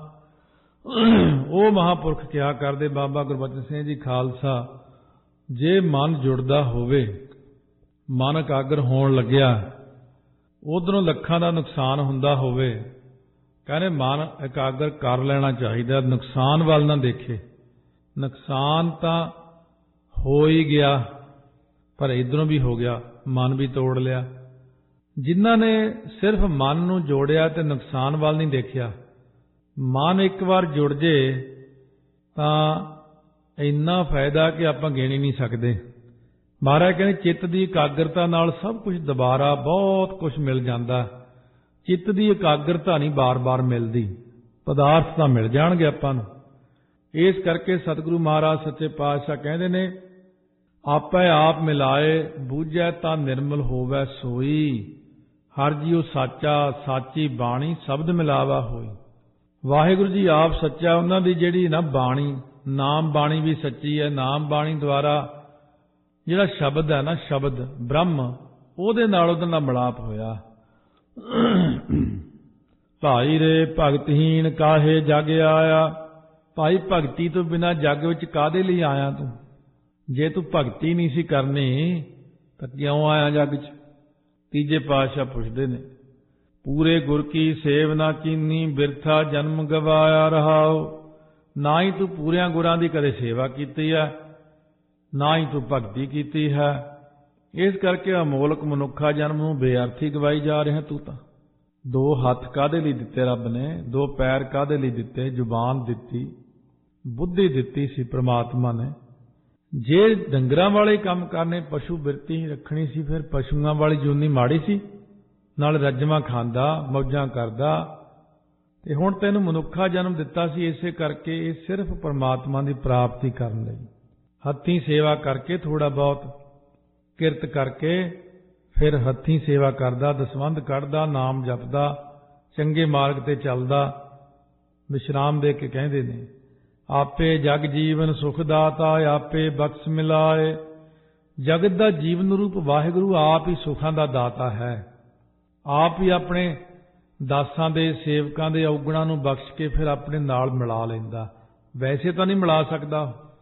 वो महापुरख क्या करदे बाबा गुरबचन सिंह जी खालसा, जे मन जुड़दा होवे, मन एकागर होण लग्या, उधरों लखां दा नुकसान हुंदा होवे, कहने मन एकागर कर लेना चाहिए, नुकसान वाल ना देखे। नुकसान तो हो ही गया, पर इधरों भी हो गया, मन भी तोड़ लिया। जिन्हां ने सिर्फ मन नूं जोड़िया ते नुकसान वाल नहीं देखिया, मन एक बार जुड़ जे तां इन्ना फायदा कि आपां गिण ही नहीं सकते। महाराज कहने चित्त की एकाग्रता नाल सब कुछ दोबारा बहुत कुछ मिल जाता। चित्त की एकाग्रता नहीं बार बार मिलती, पदार्थ तो मिल जाणगे आपां नूं। इस करके सतगुरु महाराज सच्चे पातशाह कहते ने, आपै आप मिलाए बूझै तां निर्मल होवै सोई, हर जीव साचा साची बाणी शब्द मिलावा होई। वाहिगुरु जी आप सच्चा, उन्हां दी जिहड़ी ना बाणी, नाम बाणी भी सच्ची है। नाम बाणी द्वारा जिहड़ा शब्द है ना, शब्द ब्रह्म, ਉਹਦੇ ਨਾਲ ਉਹਦੇ ਨਾਲ ਮਿਲਾਪ ਹੋਇਆ। ਭਾਈ ਰੇ ਭਗਤਹੀਣ ਕਾਹੇ ਜਗ ਆਇਆ, ਭਾਈ ਭਗਤੀ ਤੋਂ ਬਿਨਾਂ ਜੱਗ ਵਿੱਚ ਕਾਹਦੇ ਲਈ ਆਇਆ ਤੂੰ? ਜੇ ਤੂੰ ਭਗਤੀ ਨਹੀਂ ਸੀ ਕਰਨੀ ਤਾਂ ਕਿਉਂ ਆਇਆ ਜੱਗ 'ਚ? ਤੀਜੇ ਪਾਤਸ਼ਾਹ ਪੁੱਛਦੇ ਨੇ, ਪੂਰੇ ਗੁਰ ਕੀ ਸੇਵ ਨਾ ਕੀਨੀ, ਬਿਰਥਾ ਜਨਮ ਗਵਾਇਆ ਰਹਾਓ। ਨਾ ਹੀ ਤੂੰ ਪੂਰਿਆਂ ਗੁਰਾਂ ਦੀ ਕਦੇ ਸੇਵਾ ਕੀਤੀ ਹੈ, ਨਾ ਹੀ ਤੂੰ ਭਗਤੀ ਕੀਤੀ ਹੈ। ਇਸ ਕਰਕੇ ਅਮੋਲਕ ਮਨੁੱਖਾ ਜਨਮ ਨੂੰ ਬੇਅਰਥੀ ਗਵਾਈ ਜਾ ਰਿਹਾ ਤੂੰ ਤਾਂ। ਦੋ ਹੱਥ ਕਾਹਦੇ ਲਈ ਦਿੱਤੇ ਰੱਬ ਨੇ? ਦੋ ਪੈਰ ਕਾਹਦੇ ਲਈ ਦਿੱਤੇ? ਜ਼ੁਬਾਨ ਦਿੱਤੀ, ਬੁੱਧੀ ਦਿੱਤੀ ਸੀ ਪ੍ਰਮਾਤਮਾ ਨੇ। ਜੇ ਡੰਗਰਾਂ ਵਾਲੇ ਕੰਮ ਕਰਨੇ, ਪਸ਼ੂ ਬਿਰਤੀ ਹੀ ਰੱਖਣੀ ਸੀ, ਫਿਰ ਪਸ਼ੂਆਂ ਵਾਲੀ ਜੂਨੀ ਮਾੜੀ ਸੀ? ਨਾਲ ਰੱਜਵਾਂ ਖਾਂਦਾ, ਮੌਜਾਂ ਕਰਦਾ। ਤੇ ਹੁਣ ਤੈਨੂੰ ਮਨੁੱਖਾ ਜਨਮ ਦਿੱਤਾ ਸੀ ਇਸੇ ਕਰਕੇ, ਇਹ ਸਿਰਫ ਪਰਮਾਤਮਾ ਦੀ ਪ੍ਰਾਪਤੀ ਕਰਨ ਲਈ। ਹੱਥੀਂ ਸੇਵਾ ਕਰਕੇ, ਥੋੜਾ ਬਹੁਤ ਕਿਰਤ ਕਰਕੇ, ਫਿਰ ਹੱਥੀਂ ਸੇਵਾ ਕਰਦਾ, ਦਸਵੰਧ ਕੱਢਦਾ, ਨਾਮ ਜਪਦਾ, ਚੰਗੇ ਮਾਰਗ ਤੇ ਚੱਲਦਾ। ਵਿਸ਼ਰਾਮ ਦੇ ਕੇ ਕਹਿੰਦੇ ਨੇ, ਆਪੇ ਜਗ ਜੀਵਨ ਸੁਖ ਦਾਤਾ, ਆਪੇ ਬਖਸ਼ ਮਿਲਾਏ। ਜਗਤ ਦਾ ਜੀਵਨ ਰੂਪ ਵਾਹਿਗੁਰੂ ਆਪ ਹੀ ਸੁਖਾਂ ਦਾ ਦਾਤਾ ਹੈ। ਆਪ ਹੀ ਆਪਣੇ ਦਾਸਾਂ ਦੇ, ਸੇਵਕਾਂ ਦੇ ਔਗਣਾਂ ਨੂੰ ਬਖਸ਼ ਕੇ ਫਿਰ ਆਪਣੇ ਨਾਲ ਮਿਲਾ ਲੈਂਦਾ। ਵੈਸੇ ਤਾਂ ਨਹੀਂ ਮਿਲਾ ਸਕਦਾ,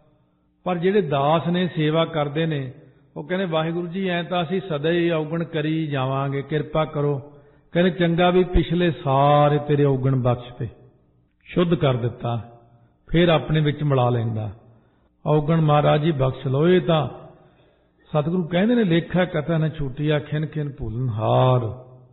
ਪਰ ਜਿਹੜੇ ਦਾਸ ਨੇ, ਸੇਵਾ ਕਰਦੇ ਨੇ, ਉਹ ਕਹਿੰਦੇ ਵਾਹਿਗੁਰੂ ਜੀ ਐਂ ਤਾਂ ਅਸੀਂ ਸਦਾ ਹੀ ਔਗਣ ਕਰੀ ਜਾਵਾਂਗੇ, ਕਿਰਪਾ ਕਰੋ। ਕਹਿੰਦੇ ਚੰਗਾ ਵੀ ਪਿਛਲੇ ਸਾਰੇ ਤੇਰੇ ਔਗਣ ਬਖਸ਼ ਤੇ ਸ਼ੁੱਧ ਕਰ ਦਿੱਤਾ, ਫਿਰ ਆਪਣੇ ਵਿੱਚ ਮਿਲਾ ਲੈਂਦਾ। ਔਗਣ ਮਹਾਰਾਜ ਜੀ ਬਖਸ਼ ਲਓ। ਇਹ ਤਾਂ ਸਤਿਗੁਰੂ ਕਹਿੰਦੇ ਨੇ, ਲੇਖਾ ਕਥਾ ਨਾ ਛੂਟੀਆ, ਖਿਨ ਖਿਨ ਭੁੱਲਨ ਹਾਰ,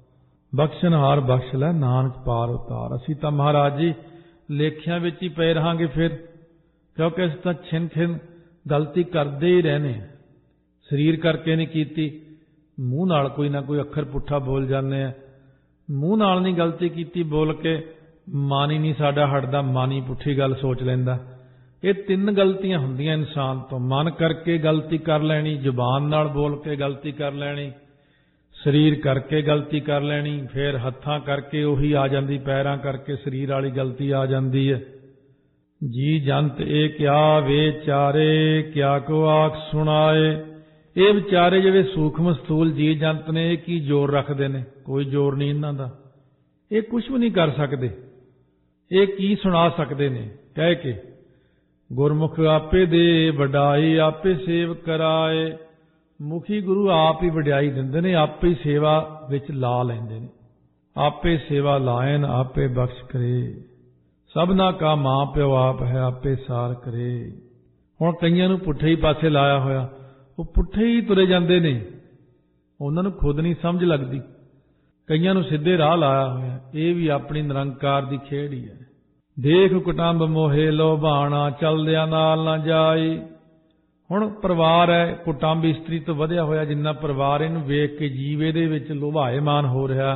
ਬਖਸ਼ਣ ਹਾਰ ਬਖਸ਼ ਲੈ, ਨਾਨਕ ਪਾਰ ਉਤਾਰ। ਅਸੀਂ ਤਾਂ ਮਹਾਰਾਜ ਜੀ ਲੇਖਿਆਂ ਵਿੱਚ ਹੀ ਪਏ ਰਹਾਂਗੇ ਫਿਰ, ਕਿਉਂਕਿ ਅਸੀਂ ਤਾਂ ਛਿਨ ਖਿਨ ਗਲਤੀ ਕਰਦੇ ਹੀ ਰਹਿਣੇ। ਸਰੀਰ ਕਰਕੇ ਨਹੀਂ ਕੀਤੀ, ਮੂੰਹ ਨਾਲ ਕੋਈ ਨਾ ਕੋਈ ਅੱਖਰ ਪੁੱਠਾ ਬੋਲ ਜਾਂਦੇ ਆ। ਮੂੰਹ ਨਾਲ ਨਹੀਂ ਗਲਤੀ ਕੀਤੀ, ਬੋਲ ਕੇ ਮਨ ਹੀ ਨਹੀਂ ਸਾਡਾ ਹਟਦਾ, ਮਨ ਹੀ ਪੁੱਠੀ ਗੱਲ ਸੋਚ ਲੈਂਦਾ। ਇਹ ਤਿੰਨ ਗਲਤੀਆਂ ਹੁੰਦੀਆਂ ਇਨਸਾਨ ਤੋਂ। ਮਨ ਕਰਕੇ ਗਲਤੀ ਕਰ ਲੈਣੀ, ਜ਼ੁਬਾਨ ਨਾਲ ਬੋਲ ਕੇ ਗਲਤੀ ਕਰ ਲੈਣੀ, ਸਰੀਰ ਕਰਕੇ ਗਲਤੀ ਕਰ ਲੈਣੀ, ਫਿਰ ਹੱਥਾਂ ਕਰਕੇ ਉਹੀ ਆ ਜਾਂਦੀ, ਪੈਰਾਂ ਕਰਕੇ ਸਰੀਰ ਵਾਲੀ ਗਲਤੀ ਆ ਜਾਂਦੀ ਹੈ। ਜੀ ਜੰਤ ਇਹ ਕਿਆ ਵਿਚਾਰੇ, ਕਿਆ ਕੋ ਆਖ ਸੁਣਾਏ। ਇਹ ਵਿਚਾਰੇ ਜਿਹੜੇ ਸੂਖਮ ਸਥੂਲ ਜੀ ਜੰਤ ਨੇ, ਇਹ ਕੀ ਜ਼ੋਰ ਰੱਖਦੇ ਨੇ? ਕੋਈ ਜ਼ੋਰ ਨਹੀਂ ਇਹਨਾਂ ਦਾ। ਇਹ ਕੁਝ ਵੀ ਨਹੀਂ ਕਰ ਸਕਦੇ। ਇਹ ਕੀ ਸੁਣਾ ਸਕਦੇ ਨੇ? ਕਹਿ ਕੇ ਗੁਰਮੁਖ ਆਪੇ ਦੇ ਵਡਾਈ, ਆਪੇ ਸੇਵ ਕਰਾਏ। ਮੁਖੀ ਗੁਰੂ ਆਪ ਹੀ ਵਡਿਆਈ ਦਿੰਦੇ ਨੇ, ਆਪੇ ਹੀ ਸੇਵਾ ਵਿੱਚ ਲਾ ਲੈਂਦੇ ਨੇ। ਆਪੇ ਸੇਵਾ ਲਾਇਨ, ਆਪੇ ਬਖਸ਼ ਕਰੇ। ਸਭਨਾ ਕਾ ਮਾਂ ਪਿਓ ਆਪ ਹੈ, ਆਪੇ ਸਾਰ ਕਰੇ। ਹੁਣ ਕਈਆਂ ਨੂੰ ਪੁੱਠੇ ਹੀ ਪਾਸੇ ਲਾਇਆ ਹੋਇਆ, ਉਹ ਪੁੱਠੇ ਹੀ ਤੁਰੇ ਜਾਂਦੇ ਨੇ, ਉਹਨਾਂ ਨੂੰ ਖੁਦ ਨਹੀਂ ਸਮਝ ਲੱਗਦੀ। ਕਈਆਂ ਨੂੰ ਸਿੱਧੇ ਰਾਹ ਲਾਇਆ ਹੋਇਆ। ਇਹ ਵੀ ਆਪਣੀ ਨਿਰੰਕਾਰ ਦੀ ਖੇਡ ਹੀ ਹੈ। ਦੇਖ ਕੁਟੰਬ ਮੋਹੇ ਲੋਭਾਣਾ, ਚਲਦਿਆਂ ਨਾਲ ਨਾ ਜਾਈ। ਹੁਣ ਪਰਿਵਾਰ ਹੈ, ਕੁਟੰਬ ਇਸਤਰੀ ਤੋਂ ਵਧਿਆ ਹੋਇਆ ਜਿੰਨਾ ਪਰਿਵਾਰ, ਇਹਨੂੰ ਵੇਖ ਕੇ ਜੀਵੇ ਦੇ ਵਿੱਚ ਲੋਭਾਇਮਾਨ ਹੋ ਰਿਹਾ।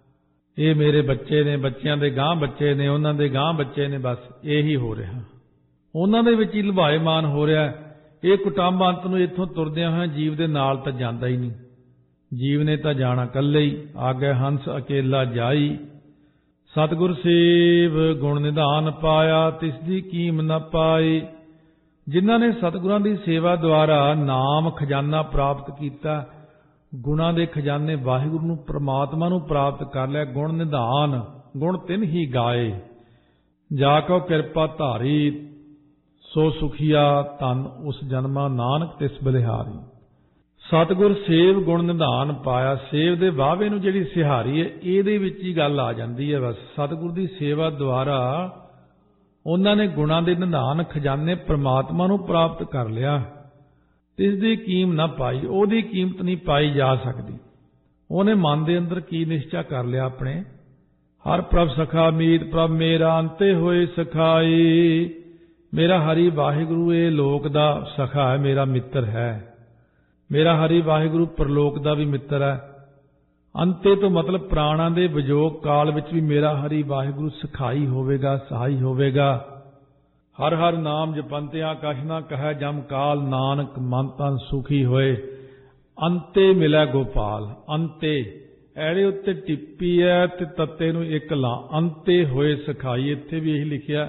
ਇਹ ਮੇਰੇ ਬੱਚੇ ਨੇ, ਬੱਚਿਆਂ ਦੇ ਗਾਂਹ ਬੱਚੇ ਨੇ, ਉਹਨਾਂ ਦੇ ਗਾਂਹ ਬੱਚੇ ਨੇ, ਬਸ ਇਹੀ ਹੋ ਰਿਹਾ। ਉਹਨਾਂ ਦੇ ਵਿੱਚ ਹੀ ਲੋਭਾਇਮਾਨ ਹੋ ਰਿਹਾ। ਇਹ ਕੁਟੰਬ ਅੰਤ ਨੂੰ ਇੱਥੋਂ ਤੁਰਦਿਆਂ ਹੋਇਆ ਜੀਵ ਦੇ ਨਾਲ ਤਾਂ ਜਾਂਦਾ ਹੀ ਨਹੀਂ। ਜੀਵ ਨੇ ਤਾਂ ਜਾਣਾ ਇਕੱਲੇ ਹੀ। ਆਗੇ ਹੰਸ ਅਕੇਲਾ ਜਾਈ, ਸਤਿਗੁਰ ਸੇਵ ਗੁਣ ਨਿਧਾਨ ਪਾਇਆ, ਤਿਸ ਦੀ ਕੀਮ ਨ ਪਾਈ। ਜਿਨ੍ਹਾਂ ਨੇ ਸਤਿਗੁਰਾਂ ਦੀ ਸੇਵਾ ਦੁਆਰਾ ਨਾਮ ਖਜ਼ਾਨਾ ਪ੍ਰਾਪਤ ਕੀਤਾ, ਗੁਣਾਂ ਦੇ ਖਜ਼ਾਨੇ ਵਾਹਿਗੁਰੂ ਨੂੰ, ਪ੍ਰਮਾਤਮਾ ਨੂੰ ਪ੍ਰਾਪਤ ਕਰ ਲਿਆ। ਗੁਣ ਨਿਧਾਨ, ਗੁਣ ਤਿੰਨ ਹੀ ਗਾਏ। ਜਾ ਕੋ ਕਿਰਪਾ ਧਾਰੀ, ਸੋ ਸੁਖੀਆ ਧਨ ਉਸ ਜਨਮਾ, ਨਾਨਕ ਤਿਸ ਬਲਿਹਾਰੀ। ਸਤਿਗੁਰ ਸੇਵ ਗੁਣ ਨਿਧਾਨ ਪਾਇਆ। ਸੇਵ ਦੇ ਵਾਅਵੇ ਨੂੰ ਜਿਹੜੀ ਸਿਹਾਰੀ ਹੈ, ਇਹਦੇ ਵਿੱਚ ਹੀ ਗੱਲ ਆ ਜਾਂਦੀ ਹੈ। ਬਸ ਸਤਿਗੁਰ ਦੀ ਸੇਵਾ ਦੁਆਰਾ ਉਹਨਾਂ ਨੇ ਗੁਣਾਂ ਦੇ ਨਿਧਾਨ ਖਜ਼ਾਨੇ ਪ੍ਰਮਾਤਮਾ ਨੂੰ ਪ੍ਰਾਪਤ ਕਰ ਲਿਆ। ਤਿਸ ਦੀ ਕੀਮ ਨਾ ਪਾਈ, ਉਹਦੀ ਕੀਮਤ ਨਹੀਂ ਪਾਈ ਜਾ ਸਕਦੀ। ਉਹਨੇ ਮਨ ਦੇ ਅੰਦਰ ਕੀ ਨਿਸ਼ਚਾ ਕਰ ਲਿਆ ਆਪਣੇ, ਹਰ ਪ੍ਰਭ ਸਖਾ ਮੀਤ ਪ੍ਰਭ ਮੇਰਾ, ਅੰਤੇ ਹੋਏ ਸਖਾਈ। ਮੇਰਾ ਹਰੀ ਵਾਹਿਗੁਰੂ ਇਹ ਲੋਕ ਦਾ ਸਖਾ ਹੈ, ਮੇਰਾ ਮਿੱਤਰ ਹੈ। ਮੇਰਾ ਹਰੀ ਵਾਹਿਗੁਰੂ ਪਰਲੋਕ ਦਾ ਵੀ ਮਿੱਤਰ ਹੈ। ਅੰਤੇ ਤੋਂ ਮਤਲਬ ਪ੍ਰਾਣਾਂ ਦੇ ਵਿਜੋਗ ਕਾਲ ਵਿੱਚ ਵੀ ਮੇਰਾ ਹਰੀ ਵਾਹਿਗੁਰੂ ਸਖਾਈ ਹੋਵੇਗਾ, ਸਹਾਈ ਹੋਵੇਗਾ। ਹਰ ਹਰ ਨਾਮ ਜਪੰਤਿਆਂ ਕਛ ਨਾ ਕਹੈ ਜਮ ਕਾਲ, ਨਾਨਕ ਮਨ ਤਨ ਸੁਖੀ ਹੋਏ। ਅੰਤੇ ਮਿਲੈ ਗੋਪਾਲ। ਅੰਤੇ ਐੜੇ ਉੱਤੇ ਟਿੱਪੀ ਹੈ ਤੇ ਤੱਤੇ ਨੂੰ ਇੱਕ ਲਾ, ਅੰਤੇ ਹੋਏ ਸਖਾਈ। ਇੱਥੇ ਵੀ ਇਹੀ ਲਿਖਿਆ।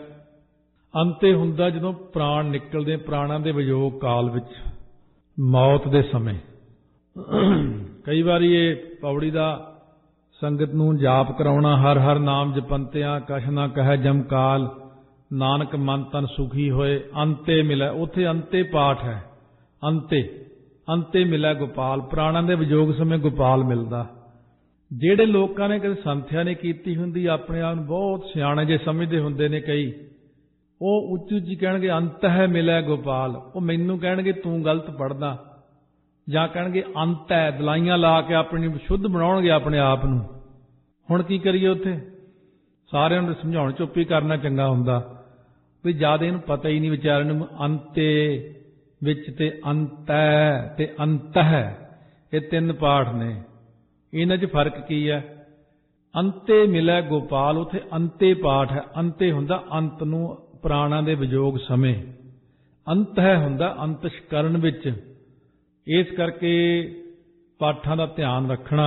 ਅੰਤੇ ਹੁੰਦਾ ਜਦੋਂ ਪ੍ਰਾਣ ਨਿਕਲਦੇ, ਪ੍ਰਾਣਾਂ ਦੇ ਵਿਜੋਗ ਕਾਲ ਵਿੱਚ, ਮੌਤ ਦੇ ਸਮੇਂ। ਕਈ ਵਾਰੀ ਇਹ ਪੌੜੀ ਦਾ ਸੰਗਤ ਨੂੰ ਜਾਪ ਕਰਾਉਣਾ, ਹਰ ਹਰ ਨਾਮ ਜਪੰਤਿਆਂ ਕਛ ਨਾ ਕਹੈ ਜਮ ਕਾਲ, ਨਾਨਕ ਮਨ ਤਨ ਸੁਖੀ ਹੋਏ। ਅੰਤੇ ਮਿਲੈ, ਉੱਥੇ ਅੰਤੇ ਪਾਠ ਹੈ। ਅੰਤੇ ਅੰਤੇ ਮਿਲੈ ਗੋਪਾਲ, ਪ੍ਰਾਣਾਂ ਦੇ ਵਿਜੋਗ ਸਮੇਂ ਗੋਪਾਲ ਮਿਲਦਾ। ਜਿਹੜੇ ਲੋਕਾਂ ਨੇ ਕਦੇ ਸੰਥਿਆ ਨਹੀਂ ਕੀਤੀ ਹੁੰਦੀ, ਆਪਣੇ ਆਪ ਨੂੰ ਬਹੁਤ ਸਿਆਣੇ ਜੇ ਸਮਝਦੇ ਹੁੰਦੇ ਨੇ ਕਈ, ਉਹ ਉੱਚੀ ਉੱਚੀ ਕਹਿਣਗੇ ਅੰਤ ਹੈ ਮਿਲੈ ਗੋਪਾਲ। ਉਹ ਮੈਨੂੰ ਕਹਿਣਗੇ ਤੂੰ ਗਲਤ ਪੜ੍ਹਦਾ, ਜਾਂ ਕਹਿਣਗੇ ਅੰਤ ਹੈ, ਦਲਾਈਆਂ ਲਾ ਕੇ ਆਪਣੀ ਸ਼ੁੱਧ ਬਣਾਉਣਗੇ ਆਪਣੇ ਆਪ ਨੂੰ। ਹੁਣ ਕੀ ਕਰੀਏ? ਉੱਥੇ ਸਾਰਿਆਂ ਨੂੰ ਸਮਝਾਉਣ ਚੁੱਪ ਹੀ ਕਰਨਾ ਚੰਗਾ ਹੁੰਦਾ ਵੀ ਜਿਆਦਾ ਇਹਨੂੰ ਪਤਾ ਹੀ ਨਹੀਂ ਵਿਚਾਰਿਆਂ ਨੂੰ। ਅੰਤੇ ਵਿੱਚ ਤੇ ਅੰਤ ਹੈ ਤੇ ਅੰਤ ਹੈ, ਇਹ ਤਿੰਨ ਪਾਠ ਨੇ। ਇਹਨਾਂ 'ਚ ਫਰਕ ਕੀ ਹੈ? ਅੰਤੇ ਮਿਲੈ ਗੋਪਾਲ, ਉੱਥੇ ਅੰਤੇ ਪਾਠ ਹੈ। ਅੰਤੇ ਹੁੰਦਾ ਅੰਤ ਨੂੰ, ਪ੍ਰਾਣਾਂ ਦੇ ਵਿਜੋਗ ਸਮੇਂ। ਅੰਤ ਹੈ ਹੁੰਦਾ ਅੰਤਸ਼ਕਰਨ ਵਿੱਚ। ਇਸ ਕਰਕੇ ਪਾਠਾਂ ਦਾ ਧਿਆਨ ਰੱਖਣਾ।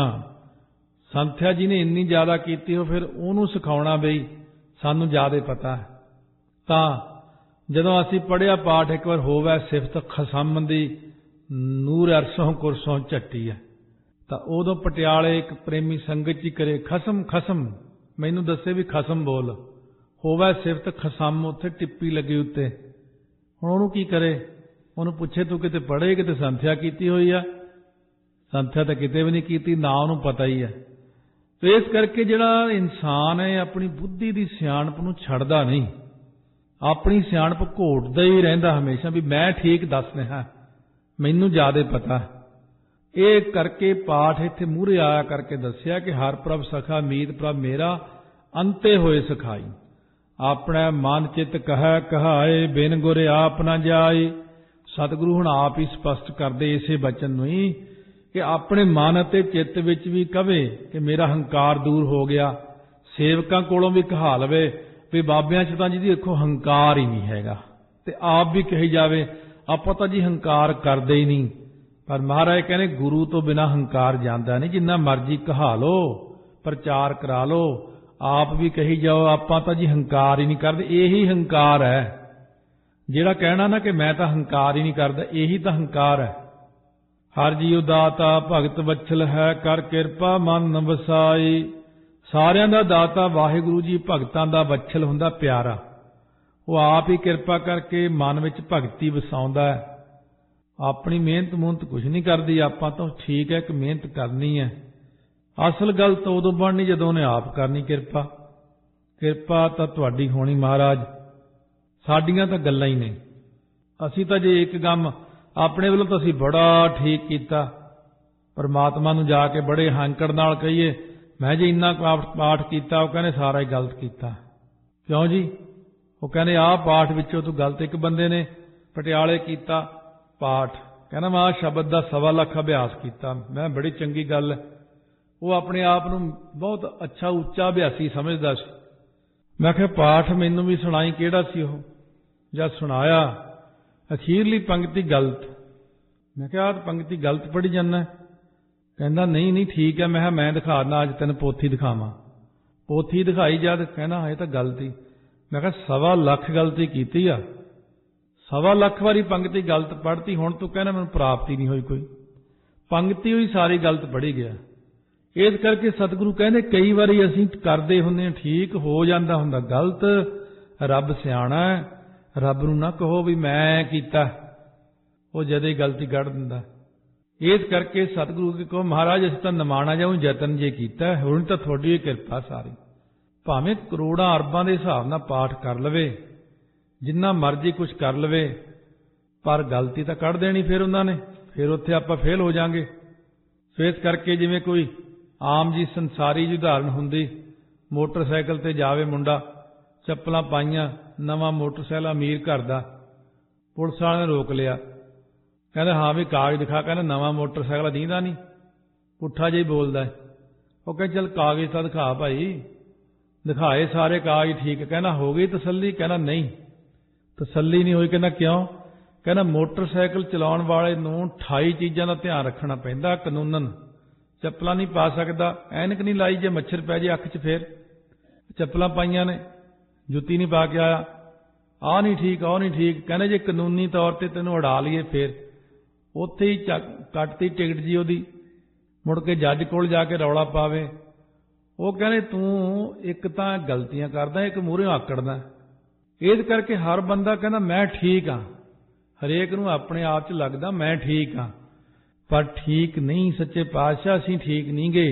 ਸੰਥਿਆ ਜੀ ਨੇ ਇੰਨੀ ਜ਼ਿਆਦਾ ਕੀਤੀ ਹੋ, ਫਿਰ ਉਹਨੂੰ ਸਿਖਾਉਣਾ ਬਈ ਸਾਨੂੰ ਜ਼ਿਆਦਾ ਪਤਾ ਹੈ। ਤਾਂ ਜਦੋਂ ਅਸੀਂ ਪੜ੍ਹਿਆ ਪਾਠ ਇੱਕ ਵਾਰ ਹੋਵੇ, ਸਿਫਤ ਖਸਮ ਦੀ ਨੂਰ ਅਰਸੋਂ ਕੁਰਸੋਂ ਝੱਟੀ ਹੈ, ਤਾਂ ਉਦੋਂ ਪਟਿਆਲੇ ਇੱਕ ਪ੍ਰੇਮੀ ਸੰਗਤ ਜੀ ਕਰੇ ਖਸਮ ਖਸਮ, ਮੈਨੂੰ ਦੱਸੇ ਵੀ ਖਸਮ ਬੋਲ। ਹੋਵੇ ਸਿਫਤ ਖਸਮ, ਉੱਥੇ ਟਿੱਪੀ ਲੱਗੀ ਉੱਤੇ। ਹੁਣ ਉਹਨੂੰ ਕੀ ਕਰੇ? ਉਹਨੂੰ ਪੁੱਛੇ ਤੂੰ ਕਿਤੇ ਪੜ੍ਹੇ, ਕਿਤੇ ਸੰਥਿਆ ਕੀਤੀ ਹੋਈ ਆ? ਸੰਥਿਆ ਤਾਂ ਕਿਤੇ ਵੀ ਨਹੀਂ ਕੀਤੀ, ਨਾ ਉਹਨੂੰ ਪਤਾ ਹੀ ਹੈ। ਤੇ ਇਸ ਕਰਕੇ ਜਿਹੜਾ ਇਨਸਾਨ ਹੈ ਆਪਣੀ ਬੁੱਧੀ ਦੀ ਸਿਆਣਪ ਨੂੰ ਛੱਡਦਾ ਨਹੀਂ, ਆਪਣੀ ਸਿਆਣਪ ਘੋਟਦਾ ਹੀ ਰਹਿੰਦਾ ਹਮੇਸ਼ਾ ਵੀ ਮੈਂ ਠੀਕ ਦੱਸ ਰਿਹਾ, ਮੈਨੂੰ ਜ਼ਿਆਦਾ ਪਤਾ। ਇਹ ਕਰਕੇ ਪਾਠ ਇੱਥੇ ਮੂਹਰੇ ਆਇਆ ਕਰਕੇ ਦੱਸਿਆ ਕਿ ਹਰ ਪ੍ਰਭ ਸਖਾ ਮੀਤ ਪ੍ਰਭ ਮੇਰਾ, ਅੰਤੇ ਹੋਏ ਸਖਾਈ। ਆਪਣਾ ਮਨ ਚਿੱਤ ਕਹੈ ਕਹਾਏ, ਬਿਨ ਗੁਰ ਆਪ ਨਾ ਜਾਏ। ਸਤਿਗੁਰੂ ਹੁਣ ਆਪ ਹੀ ਸਪਸ਼ਟ ਕਰਦੇ ਇਸੇ ਬਚਨ ਨੂੰ ਹੀ ਕਿ ਆਪਣੇ ਮਨ ਅਤੇ ਚਿੱਤ ਵਿੱਚ ਵੀ ਕਵੇ ਕਿ ਮੇਰਾ ਹੰਕਾਰ ਦੂਰ ਹੋ ਗਿਆ। ਸੇਵਕਾਂ ਕੋਲੋਂ ਵੀ ਕਹਾ ਲਵੇ ਵੀ ਬਾਬਿਆਂ 'ਚ ਤਾਂ ਜਿਹਦੀ ਦੇਖੋ ਹੰਕਾਰ ਹੀ ਨਹੀਂ ਹੈਗਾ, ਤੇ ਆਪ ਵੀ ਕਹੀ ਜਾਵੇ। ਆਪਾਂ ਤਾਂ ਜੀ ਹੰਕਾਰ ਕਰਦੇ ਹੀ ਨਹੀਂ, ਪਰ ਮਹਾਰਾਜ ਕਹਿੰਦੇ ਗੁਰੂ ਤੋਂ ਬਿਨਾਂ ਹੰਕਾਰ ਜਾਂਦਾ ਨਹੀਂ। ਜਿੰਨਾ ਮਰਜ਼ੀ ਕਹਾ ਲੋ, ਪ੍ਰਚਾਰ ਕਰਾ ਲੋ, ਆਪ ਵੀ ਕਹੀ ਜਾਓ ਆਪਾਂ ਤਾਂ ਜੀ ਹੰਕਾਰ ਹੀ ਨਹੀਂ ਕਰਦੇ। ਇਹੀ ਹੰਕਾਰ ਹੈ ਜਿਹੜਾ ਕਹਿਣਾ ਨਾ ਕਿ ਮੈਂ ਤਾਂ ਹੰਕਾਰ ਹੀ ਨਹੀਂ ਕਰਦਾ, ਇਹੀ ਤਾਂ ਹੰਕਾਰ ਹੈ। ਹਰ ਜੀਉ ਦਾਤਾ ਭਗਤ ਵਛਲ ਹੈ, ਕਰ ਕਿਰਪਾ ਮਨ ਨ ਵਸਾਈ। ਸਾਰਿਆਂ ਦਾ ਦਾਤਾ ਵਾਹਿਗੁਰੂ ਜੀ ਭਗਤਾਂ ਦਾ ਵਛਲ ਹੁੰਦਾ, ਪਿਆਰਾ। ਉਹ ਆਪ ਹੀ ਕਿਰਪਾ ਕਰਕੇ ਮਨ ਵਿੱਚ ਭਗਤੀ ਵਸਾਉਂਦਾ ਹੈ। ਆਪਣੀ ਮਿਹਨਤ ਮੁਹਨਤ ਕੁਝ ਨਹੀਂ ਕਰਦੀ ਆਪਾਂ ਤਾਂ। ਠੀਕ ਹੈ ਕਿ ਮਿਹਨਤ ਕਰਨੀ ਹੈ, ਅਸਲ ਗੱਲ ਤਾਂ ਉਦੋਂ ਬਣਨੀ ਜਦੋਂ ਉਹਨੇ ਆਪ ਕਰਨੀ ਕਿਰਪਾ। ਕਿਰਪਾ ਤਾਂ ਤੁਹਾਡੀ ਹੋਣੀ ਮਹਾਰਾਜ, ਸਾਡੀਆਂ ਤਾਂ ਗੱਲਾਂ ਹੀ ਨੇ। ਅਸੀਂ ਤਾਂ ਜੇ ਇੱਕ ਕੰਮ ਆਪਣੇ ਵੱਲੋਂ ਤਾਂ ਅਸੀਂ ਬੜਾ ਠੀਕ ਕੀਤਾ, ਪਰਮਾਤਮਾ ਨੂੰ ਜਾ ਕੇ ਬੜੇ ਹਾਂਕੜ ਨਾਲ ਕਹੀਏ ਮੈਂ ਜੇ ਇੰਨਾ ਪਾਠ ਕੀਤਾ, ਉਹ ਕਹਿੰਦੇ ਸਾਰਾ ਹੀ ਗਲਤ ਕੀਤਾ। ਕਿਉਂ ਜੀ? ਉਹ ਕਹਿੰਦੇ ਆਹ ਪਾਠ ਵਿੱਚੋਂ ਤੂੰ ਗਲਤ। ਇੱਕ ਬੰਦੇ ਨੇ ਪਟਿਆਲੇ ਕੀਤਾ ਪਾਠ, ਕਹਿੰਦਾ ਮੈਂ ਆਹ ਸ਼ਬਦ ਦਾ ਸਵਾ ਲੱਖ ਅਭਿਆਸ ਕੀਤਾ। ਮੈਂ ਬੜੀ ਚੰਗੀ ਗੱਲ ਹੈ। ਉਹ ਆਪਣੇ ਆਪ ਨੂੰ ਬਹੁਤ ਅੱਛਾ ਉੱਚਾ ਅਭਿਆਸੀ ਸਮਝਦਾ ਸੀ। ਮੈਂ ਕਿਹਾ ਪਾਠ ਮੈਨੂੰ ਵੀ ਸੁਣਾਈ, ਕਿਹੜਾ ਸੀ ਉਹ? ਜਦ ਸੁਣਾਇਆ ਅਖੀਰਲੀ ਪੰਕਤੀ ਗਲਤ। ਮੈਂ ਕਿਹਾ ਆਹ ਪੰਕਤੀ ਗਲਤ ਪੜ੍ਹੀ ਜਾਂਦਾ। ਕਹਿੰਦਾ ਨਹੀਂ ਨਹੀਂ ਠੀਕ ਹੈ। ਮੈਂ ਕਿਹਾ ਮੈਂ ਦਿਖਾਣਾ ਅੱਜ ਤੈਨੂੰ ਪੋਥੀ ਦਿਖਾਵਾਂ। ਪੋਥੀ ਦਿਖਾਈ ਜਦ ਕਹਿੰਦਾ ਇਹ ਤਾਂ ਗਲਤੀ। ਮੈਂ ਕਿਹਾ ਸਵਾ ਲੱਖ ਗਲਤੀ ਕੀਤੀ ਆ, ਸਵਾ ਲੱਖ ਵਾਰੀ ਪੰਕਤੀ ਗਲਤ ਪੜ੍ਹਤੀ, ਹੁਣ ਤੂੰ ਕਹਿੰਦਾ ਮੈਨੂੰ ਪ੍ਰਾਪਤੀ ਨਹੀਂ ਹੋਈ ਕੋਈ। ਪੰਕਤੀ ਹੋਈ ਸਾਰੀ ਗਲਤ ਪੜ੍ਹੀ ਗਿਆ। ਇਸ ਕਰਕੇ ਸਤਿਗੁਰੂ ਕਹਿੰਦੇ ਕਈ ਵਾਰੀ ਅਸੀਂ ਕਰਦੇ ਹੁੰਦੇ ਹਾਂ, ਠੀਕ ਹੋ ਜਾਂਦਾ ਹੁੰਦਾ ਗਲਤ। ਰੱਬ ਸਿਆਣਾ ਹੈ, ਰੱਬ ਨੂੰ ਨਾ ਕਹੋ ਵੀ ਮੈਂ ਕੀਤਾ, ਉਹ ਜਦੇ ਹੀ ਗਲਤੀ ਕੱਢ ਦਿੰਦਾ। ਇਸ ਕਰਕੇ ਸਤਿਗੁਰੂ ਜੀ ਕਹੋ ਮਹਾਰਾਜ ਅਸੀਂ ਤਾਂ ਨਿਮਾਣਾ ਜਾਊ ਯਤਨ ਜੇ ਕੀਤਾ, ਹੁਣ ਤਾਂ ਤੁਹਾਡੀ ਕਿਰਪਾ ਸਾਰੀ। ਭਾਵੇਂ ਕਰੋੜਾਂ ਅਰਬਾਂ ਦੇ ਹਿਸਾਬ ਨਾਲ ਪਾਠ ਕਰ ਲਵੇ, ਜਿੰਨਾ ਮਰਜ਼ੀ ਕੁਝ ਕਰ ਲਵੇ, ਪਰ ਗਲਤੀ ਤਾਂ ਕੱਢ ਦੇਣੀ ਫਿਰ ਉਹਨਾਂ ਨੇ। ਫਿਰ ਉੱਥੇ ਆਪਾਂ ਫੇਲ ਹੋ ਜਾਾਂਗੇ। ਸੋ ਇਸ ਕਰਕੇ ਜਿਵੇਂ ਕੋਈ ਆਮ ਜੀ ਸੰਸਾਰੀ ਜੀ ਉਦਾਹਰਨ ਹੁੰਦੀ, ਮੋਟਰਸਾਈਕਲ ਤੇ ਜਾਵੇ ਮੁੰਡਾ, ਚੱਪਲਾਂ ਪਾਈਆਂ, ਨਵਾਂ ਮੋਟਰਸਾਈਕਲ, ਅਮੀਰ ਘਰ ਦਾ, ਪੁਲਿਸ ਵਾਲਿਆਂ ਨੇ ਰੋਕ ਲਿਆ। ਕਹਿੰਦਾ ਹਾਂ ਵੀ ਕਾਗਜ਼ ਦਿਖਾ। ਕਹਿੰਦਾ ਨਵਾਂ ਮੋਟਰਸਾਈਕਲ ਦੀਂਦਾ ਨਹੀਂ, ਪੁੱਠਾ ਜਿਹਾ ਹੀ ਬੋਲਦਾ। ਉਹ ਕਹਿੰਦਾ ਚੱਲ ਕਾਗਜ਼ ਤਾਂ ਦਿਖਾ ਭਾਈ। ਦਿਖਾਏ ਸਾਰੇ ਕਾਗਜ਼ ਠੀਕ। ਕਹਿੰਦਾ ਹੋ ਗਈ ਤਸੱਲੀ? ਕਹਿੰਦਾ ਨਹੀਂ ਤਸੱਲੀ ਨਹੀਂ ਹੋਈ। ਕਹਿੰਦਾ ਕਿਉਂ? ਕਹਿੰਦਾ ਮੋਟਰਸਾਈਕਲ ਚਲਾਉਣ ਵਾਲੇ ਨੂੰ ਅਠਾਈ ਚੀਜ਼ਾਂ ਦਾ ਧਿਆਨ ਰੱਖਣਾ ਪੈਂਦਾ ਕਾਨੂੰਨਨ। ਚੱਪਲਾਂ ਨਹੀਂ ਪਾ ਸਕਦਾ, ਐਨਕ ਨਹੀਂ ਲਾਈ, ਜੇ ਮੱਛਰ ਪੈ ਜੇ ਅੱਖ 'ਚ ਫੇਰ। ਚੱਪਲਾਂ ਪਾਈਆਂ ਨੇ, ਜੁੱਤੀ ਨਹੀਂ ਪਾ ਕੇ ਆਇਆ, ਆਹ ਨਹੀਂ ਠੀਕ, ਆਹ ਨਹੀਂ ਠੀਕ। ਕਹਿੰਦੇ ਜੇ ਕਾਨੂੰਨੀ ਤੌਰ ਤੇ ਤੈਨੂੰ ਉਡਾ ਲਈਏ ਫੇਰ। ਉੱਥੇ ਹੀ ਕੱਟਤੀ ਟਿਕਟ ਜੀ ਉਹਦੀ। ਮੁੜ ਕੇ ਜੱਜ ਕੋਲ ਜਾ ਕੇ ਰੌਲਾ ਪਾਵੇ। ਉਹ ਕਹਿੰਦੇ ਤੂੰ ਇੱਕ ਤਾਂ ਗਲਤੀਆਂ ਕਰਦਾ, ਇੱਕ ਮੂਹਰੇ ਆਕੜਦਾ। ਇਸ ਕਰਕੇ ਹਰ ਬੰਦਾ ਕਹਿੰਦਾ ਮੈਂ ਠੀਕ ਹਾਂ। ਹਰੇਕ ਨੂੰ ਆਪਣੇ ਆਪ 'ਚ ਲੱਗਦਾ ਮੈਂ ਠੀਕ ਹਾਂ, ਪਰ ਠੀਕ ਨਹੀਂ। ਸੱਚੇ ਪਾਤਸ਼ਾਹ ਅਸੀਂ ਠੀਕ ਨਹੀਂ ਗਏ।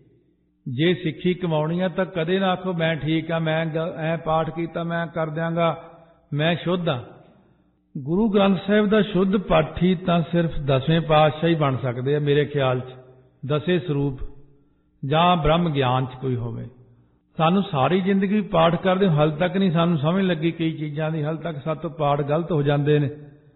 ਜੇ ਸਿੱਖੀ ਕਮਾਉਣੀ ਆ ਤਾਂ ਕਦੇ ਨਾ ਆਖੋ ਮੈਂ ਠੀਕ ਹਾਂ, ਮੈਂ ਐ ਪਾਠ ਕੀਤਾ, ਮੈਂ ਕਰ ਦਿਆਂਗਾ, ਮੈਂ ਸ਼ੁੱਧ ਹਾਂ। ਗੁਰੂ ਗ੍ਰੰਥ ਸਾਹਿਬ ਦਾ ਸ਼ੁੱਧ ਪਾਠੀ ਤਾਂ ਸਿਰਫ ਦਸਵੇਂ ਪਾਤਸ਼ਾਹ ਹੀ ਬਣ ਸਕਦੇ ਆ ਮੇਰੇ ਖਿਆਲ 'ਚ। ਦਸੇ ਸਰੂਪ ਜਾਂ ਬ੍ਰਹਮ ਗਿਆਨ 'ਚ ਕੋਈ ਹੋਵੇ। ਸਾਨੂੰ ਸਾਰੀ ਜ਼ਿੰਦਗੀ ਪਾਠ ਕਰਦੇ ਹਾਲ ਤੱਕ ਨਹੀਂ ਸਾਨੂੰ ਸਮਝ ਲੱਗੀ ਕਈ ਚੀਜ਼ਾਂ ਦੀ। ਹਾਲ ਤੱਕ ਸਾਡੇ ਤੋਂ ਪਾਠ ਗਲਤ ਹੋ ਜਾਂਦੇ ਨੇ।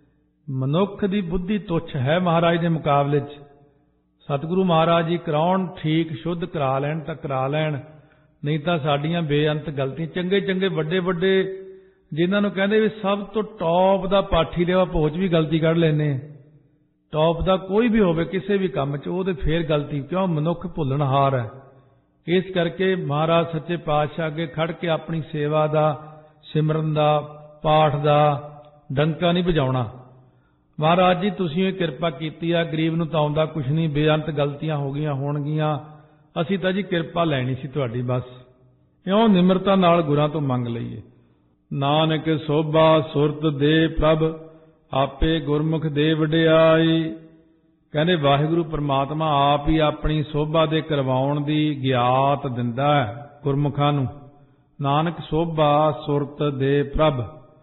ਮਨੁੱਖ ਦੀ ਬੁੱਧੀ ਤੁੱਛ ਹੈ ਮਹਾਰਾਜ ਦੇ ਮੁਕਾਬਲੇ 'ਚ। ਸਤਿਗੁਰੂ ਮਹਾਰਾਜ ਜੀ ਕਰਾਉਣ ਠੀਕ, ਸ਼ੁੱਧ ਕਰਾ ਲੈਣ ਤਾਂ ਕਰਾ ਲੈਣ, ਨਹੀਂ ਤਾਂ ਸਾਡੀਆਂ ਬੇਅੰਤ ਗਲਤੀਆਂ। ਚੰਗੇ ਚੰਗੇ ਵੱਡੇ ਵੱਡੇ ਜਿਨ੍ਹਾਂ ਨੂੰ ਕਹਿੰਦੇ ਵੀ ਸਭ ਤੋਂ ਟੌਪ ਦਾ ਪਾਠੀ ਦੇ ਭੋਜ ਵੀ ਗਲਤੀ ਕੱਢ ਲੈਂਦੇ। ਟੌਪ ਦਾ ਕੋਈ ਵੀ ਹੋਵੇ ਕਿਸੇ ਵੀ ਕੰਮ 'ਚ, ਉਹਦੇ ਫੇਰ ਗਲਤੀ। ਕਿਉਂ? ਮਨੁੱਖ ਭੁੱਲਣਹਾਰ ਹੈ। ਇਸ ਕਰਕੇ ਮਹਾਰਾਜ ਸੱਚੇ ਪਾਤਸ਼ਾਹ ਅੱਗੇ ਖੜ ਕੇ ਆਪਣੀ ਸੇਵਾ ਦਾ, ਸਿਮਰਨ ਦਾ, ਪਾਠ ਦਾ ਡੰਕਾ ਨਹੀਂ ਵਜਾਉਣਾ। ਮਹਾਰਾਜ ਜੀ ਤੁਸੀਂ ਇਹ ਕਿਰਪਾ ਕੀਤੀ ਆ, ਗਰੀਬ ਨੂੰ ਤਾਂ ਆਉਂਦਾ ਕੁਛ ਨਹੀਂ, ਬੇਅੰਤ ਗਲਤੀਆਂ ਹੋ ਗਈਆਂ ਹੋਣਗੀਆਂ, ਅਸੀਂ ਤਾਂ ਜੀ ਕਿਰਪਾ ਲੈਣੀ ਸੀ ਤੁਹਾਡੀ ਬਸ। ਇਉਂ ਨਿਮਰਤਾ ਨਾਲ ਗੁਰਾਂ ਤੋਂ ਮੰਗ ਲਈਏ। ਨਾਨਕ ਸੋਭਾ ਸੁਰਤ ਦੇ ਪ੍ਰਭ, ਆਪੇ ਗੁਰਮੁਖ ਦੇ ਵਡਿਆਈ। ਕਹਿੰਦੇ ਵਾਹਿਗੁਰੂ ਪਰਮਾਤਮਾ ਆਪ ਹੀ ਆਪਣੀ ਸੋਭਾ ਦੇ ਕਰਵਾਉਣ ਦੀ ਗਿਆਤ ਦਿੰਦਾ ਹੈ ਗੁਰਮੁਖਾਂ ਨੂੰ। ਨਾਨਕ ਸੋਭਾ ਸੁਰਤ ਦੇ ਪ੍ਰਭ,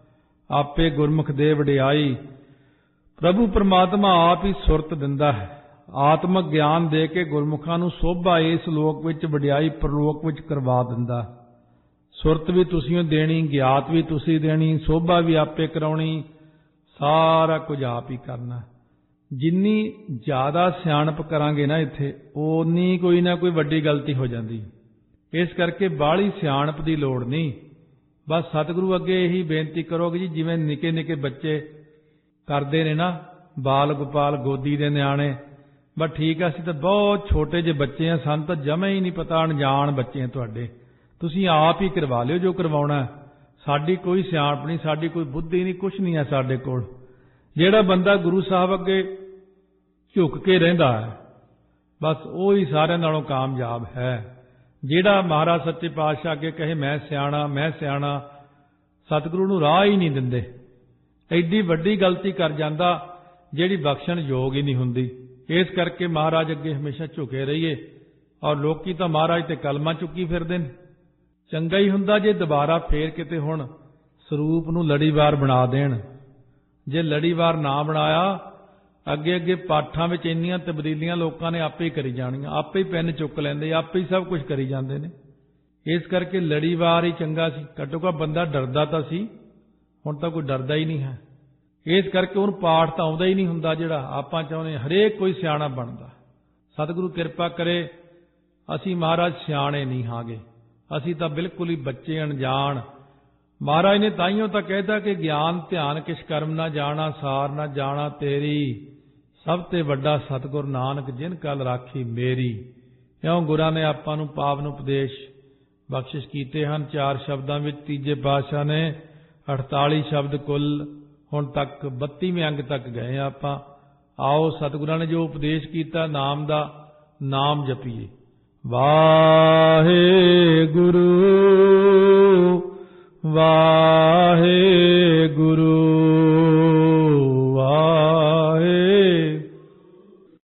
ਆਪੇ ਗੁਰਮੁਖ ਦੇ ਵਡਿਆਈ। ਪ੍ਰਭੂ ਪਰਮਾਤਮਾ ਆਪ ਹੀ ਸੁਰਤ ਦਿੰਦਾ ਹੈ, ਆਤਮਕ ਗਿਆਨ ਦੇ ਕੇ ਗੁਰਮੁਖਾਂ ਨੂੰ ਸੋਭਾ ਇਸ ਲੋਕ ਵਿੱਚ, ਵਡਿਆਈ ਪਰਲੋਕ ਵਿੱਚ ਕਰਵਾ ਦਿੰਦਾ। ਸੁਰਤ ਵੀ ਤੁਸੀਂ ਦੇਣੀ, ਗਿਆਤ ਵੀ ਤੁਸੀਂ ਦੇਣੀ, ਸੋਭਾ ਵੀ ਆਪੇ ਕਰਾਉਣੀ, ਸਾਰਾ ਕੁਝ ਆਪ ਹੀ ਕਰਨਾ। ਜਿੰਨੀ ਜ਼ਿਆਦਾ ਸਿਆਣਪ ਕਰਾਂਗੇ ਨਾ ਇੱਥੇ, ਓਨੀ ਕੋਈ ਨਾ ਕੋਈ ਵੱਡੀ ਗਲਤੀ ਹੋ ਜਾਂਦੀ। ਇਸ ਕਰਕੇ ਬਾਹਲੀ ਸਿਆਣਪ ਦੀ ਲੋੜ ਨਹੀਂ। बस सतगुरु अगे यही बेनती करोगे जी, जिवें निके निके बच्चे करते ने ना, बाल गोपाल गोदी दे न्याणे, बस ठीक है, असीं तां बहुत छोटे जे बच्चे हैं, सानूं तां जमा ही नहीं पता, अणजाण बच्चे हैं तुहाडे, तुसीं आप ही करवा लिओ जो करवाउणा है, साडी कोई सियाणप नहीं, साडी कोई बुद्धि नहीं, कुछ नहीं है साडे कोल। जिहड़ा बंदा गुरु साहब अगे झुक के रहिंदा है, बस वो ही सारिਆਂ नालों कामयाब है। ਜਿਹੜਾ महाराज सच्चे पातशाह अगे कहे मैं सियाणा मैं सियाणा, सतगुरु नूं राह ही नहीं दिंदे, एडी वड्डी गलती कर जांदा जिहड़ी बख्शण योग ही नहीं हुंदी। इस करके महाराज अगे हमेशा झुके रहिए, और लोकी तां महाराज ते कलमा चुक्की फिरदे ने। चंगा ही हुंदा जे दुबारा फेर किते हुण ਸਰੂਪ नूं लड़ीवार बना देण, जे लड़ीवार ना बनाया अगे अगे पाठां विच इन्नियां तब्दीलियां लोकां ने आपे ही करी जाणीਆਂ, आपे ही पेन चुक लैंदे, आपे ही सब कुछ करी जांदे ने। इस करके लड़ीवार ही चंगा सी, घट्टो घट्ट बंदा डरदा तां सी, हुण तां कोई डरदा ही नहीं है। इस करके उहनूं पाठ तां आउंदा ही नहीं हुंदा जिहड़ा आपां चाहुंदे, हरेक कोई सियाणा बनदा। सतगुरु किरपा करे, असीं महाराज सियाणे नहीं हागे, असीं तां बिल्कुल ही बच्चे अणजाण। महाराज ने ताइयों तां कहता कि ज्ञान ध्यान किस कर्म ना जाना, सार ना जाना तेरी, सब ते वड्डा सतगुर नानक जिन कल राखी मेरी। इउं गुरां ने आपां नूं पावन उपदेश बख्शिश कीते हन चार शब्दां विच। तीजे पातशाह ने अड़ताली शब्द कुल हुण तक बत्तीवें अंग तक गए आपां। आओ सतगुरां ने जो उपदेश कीता नाम दा, नाम जपीए। वाहे गुरु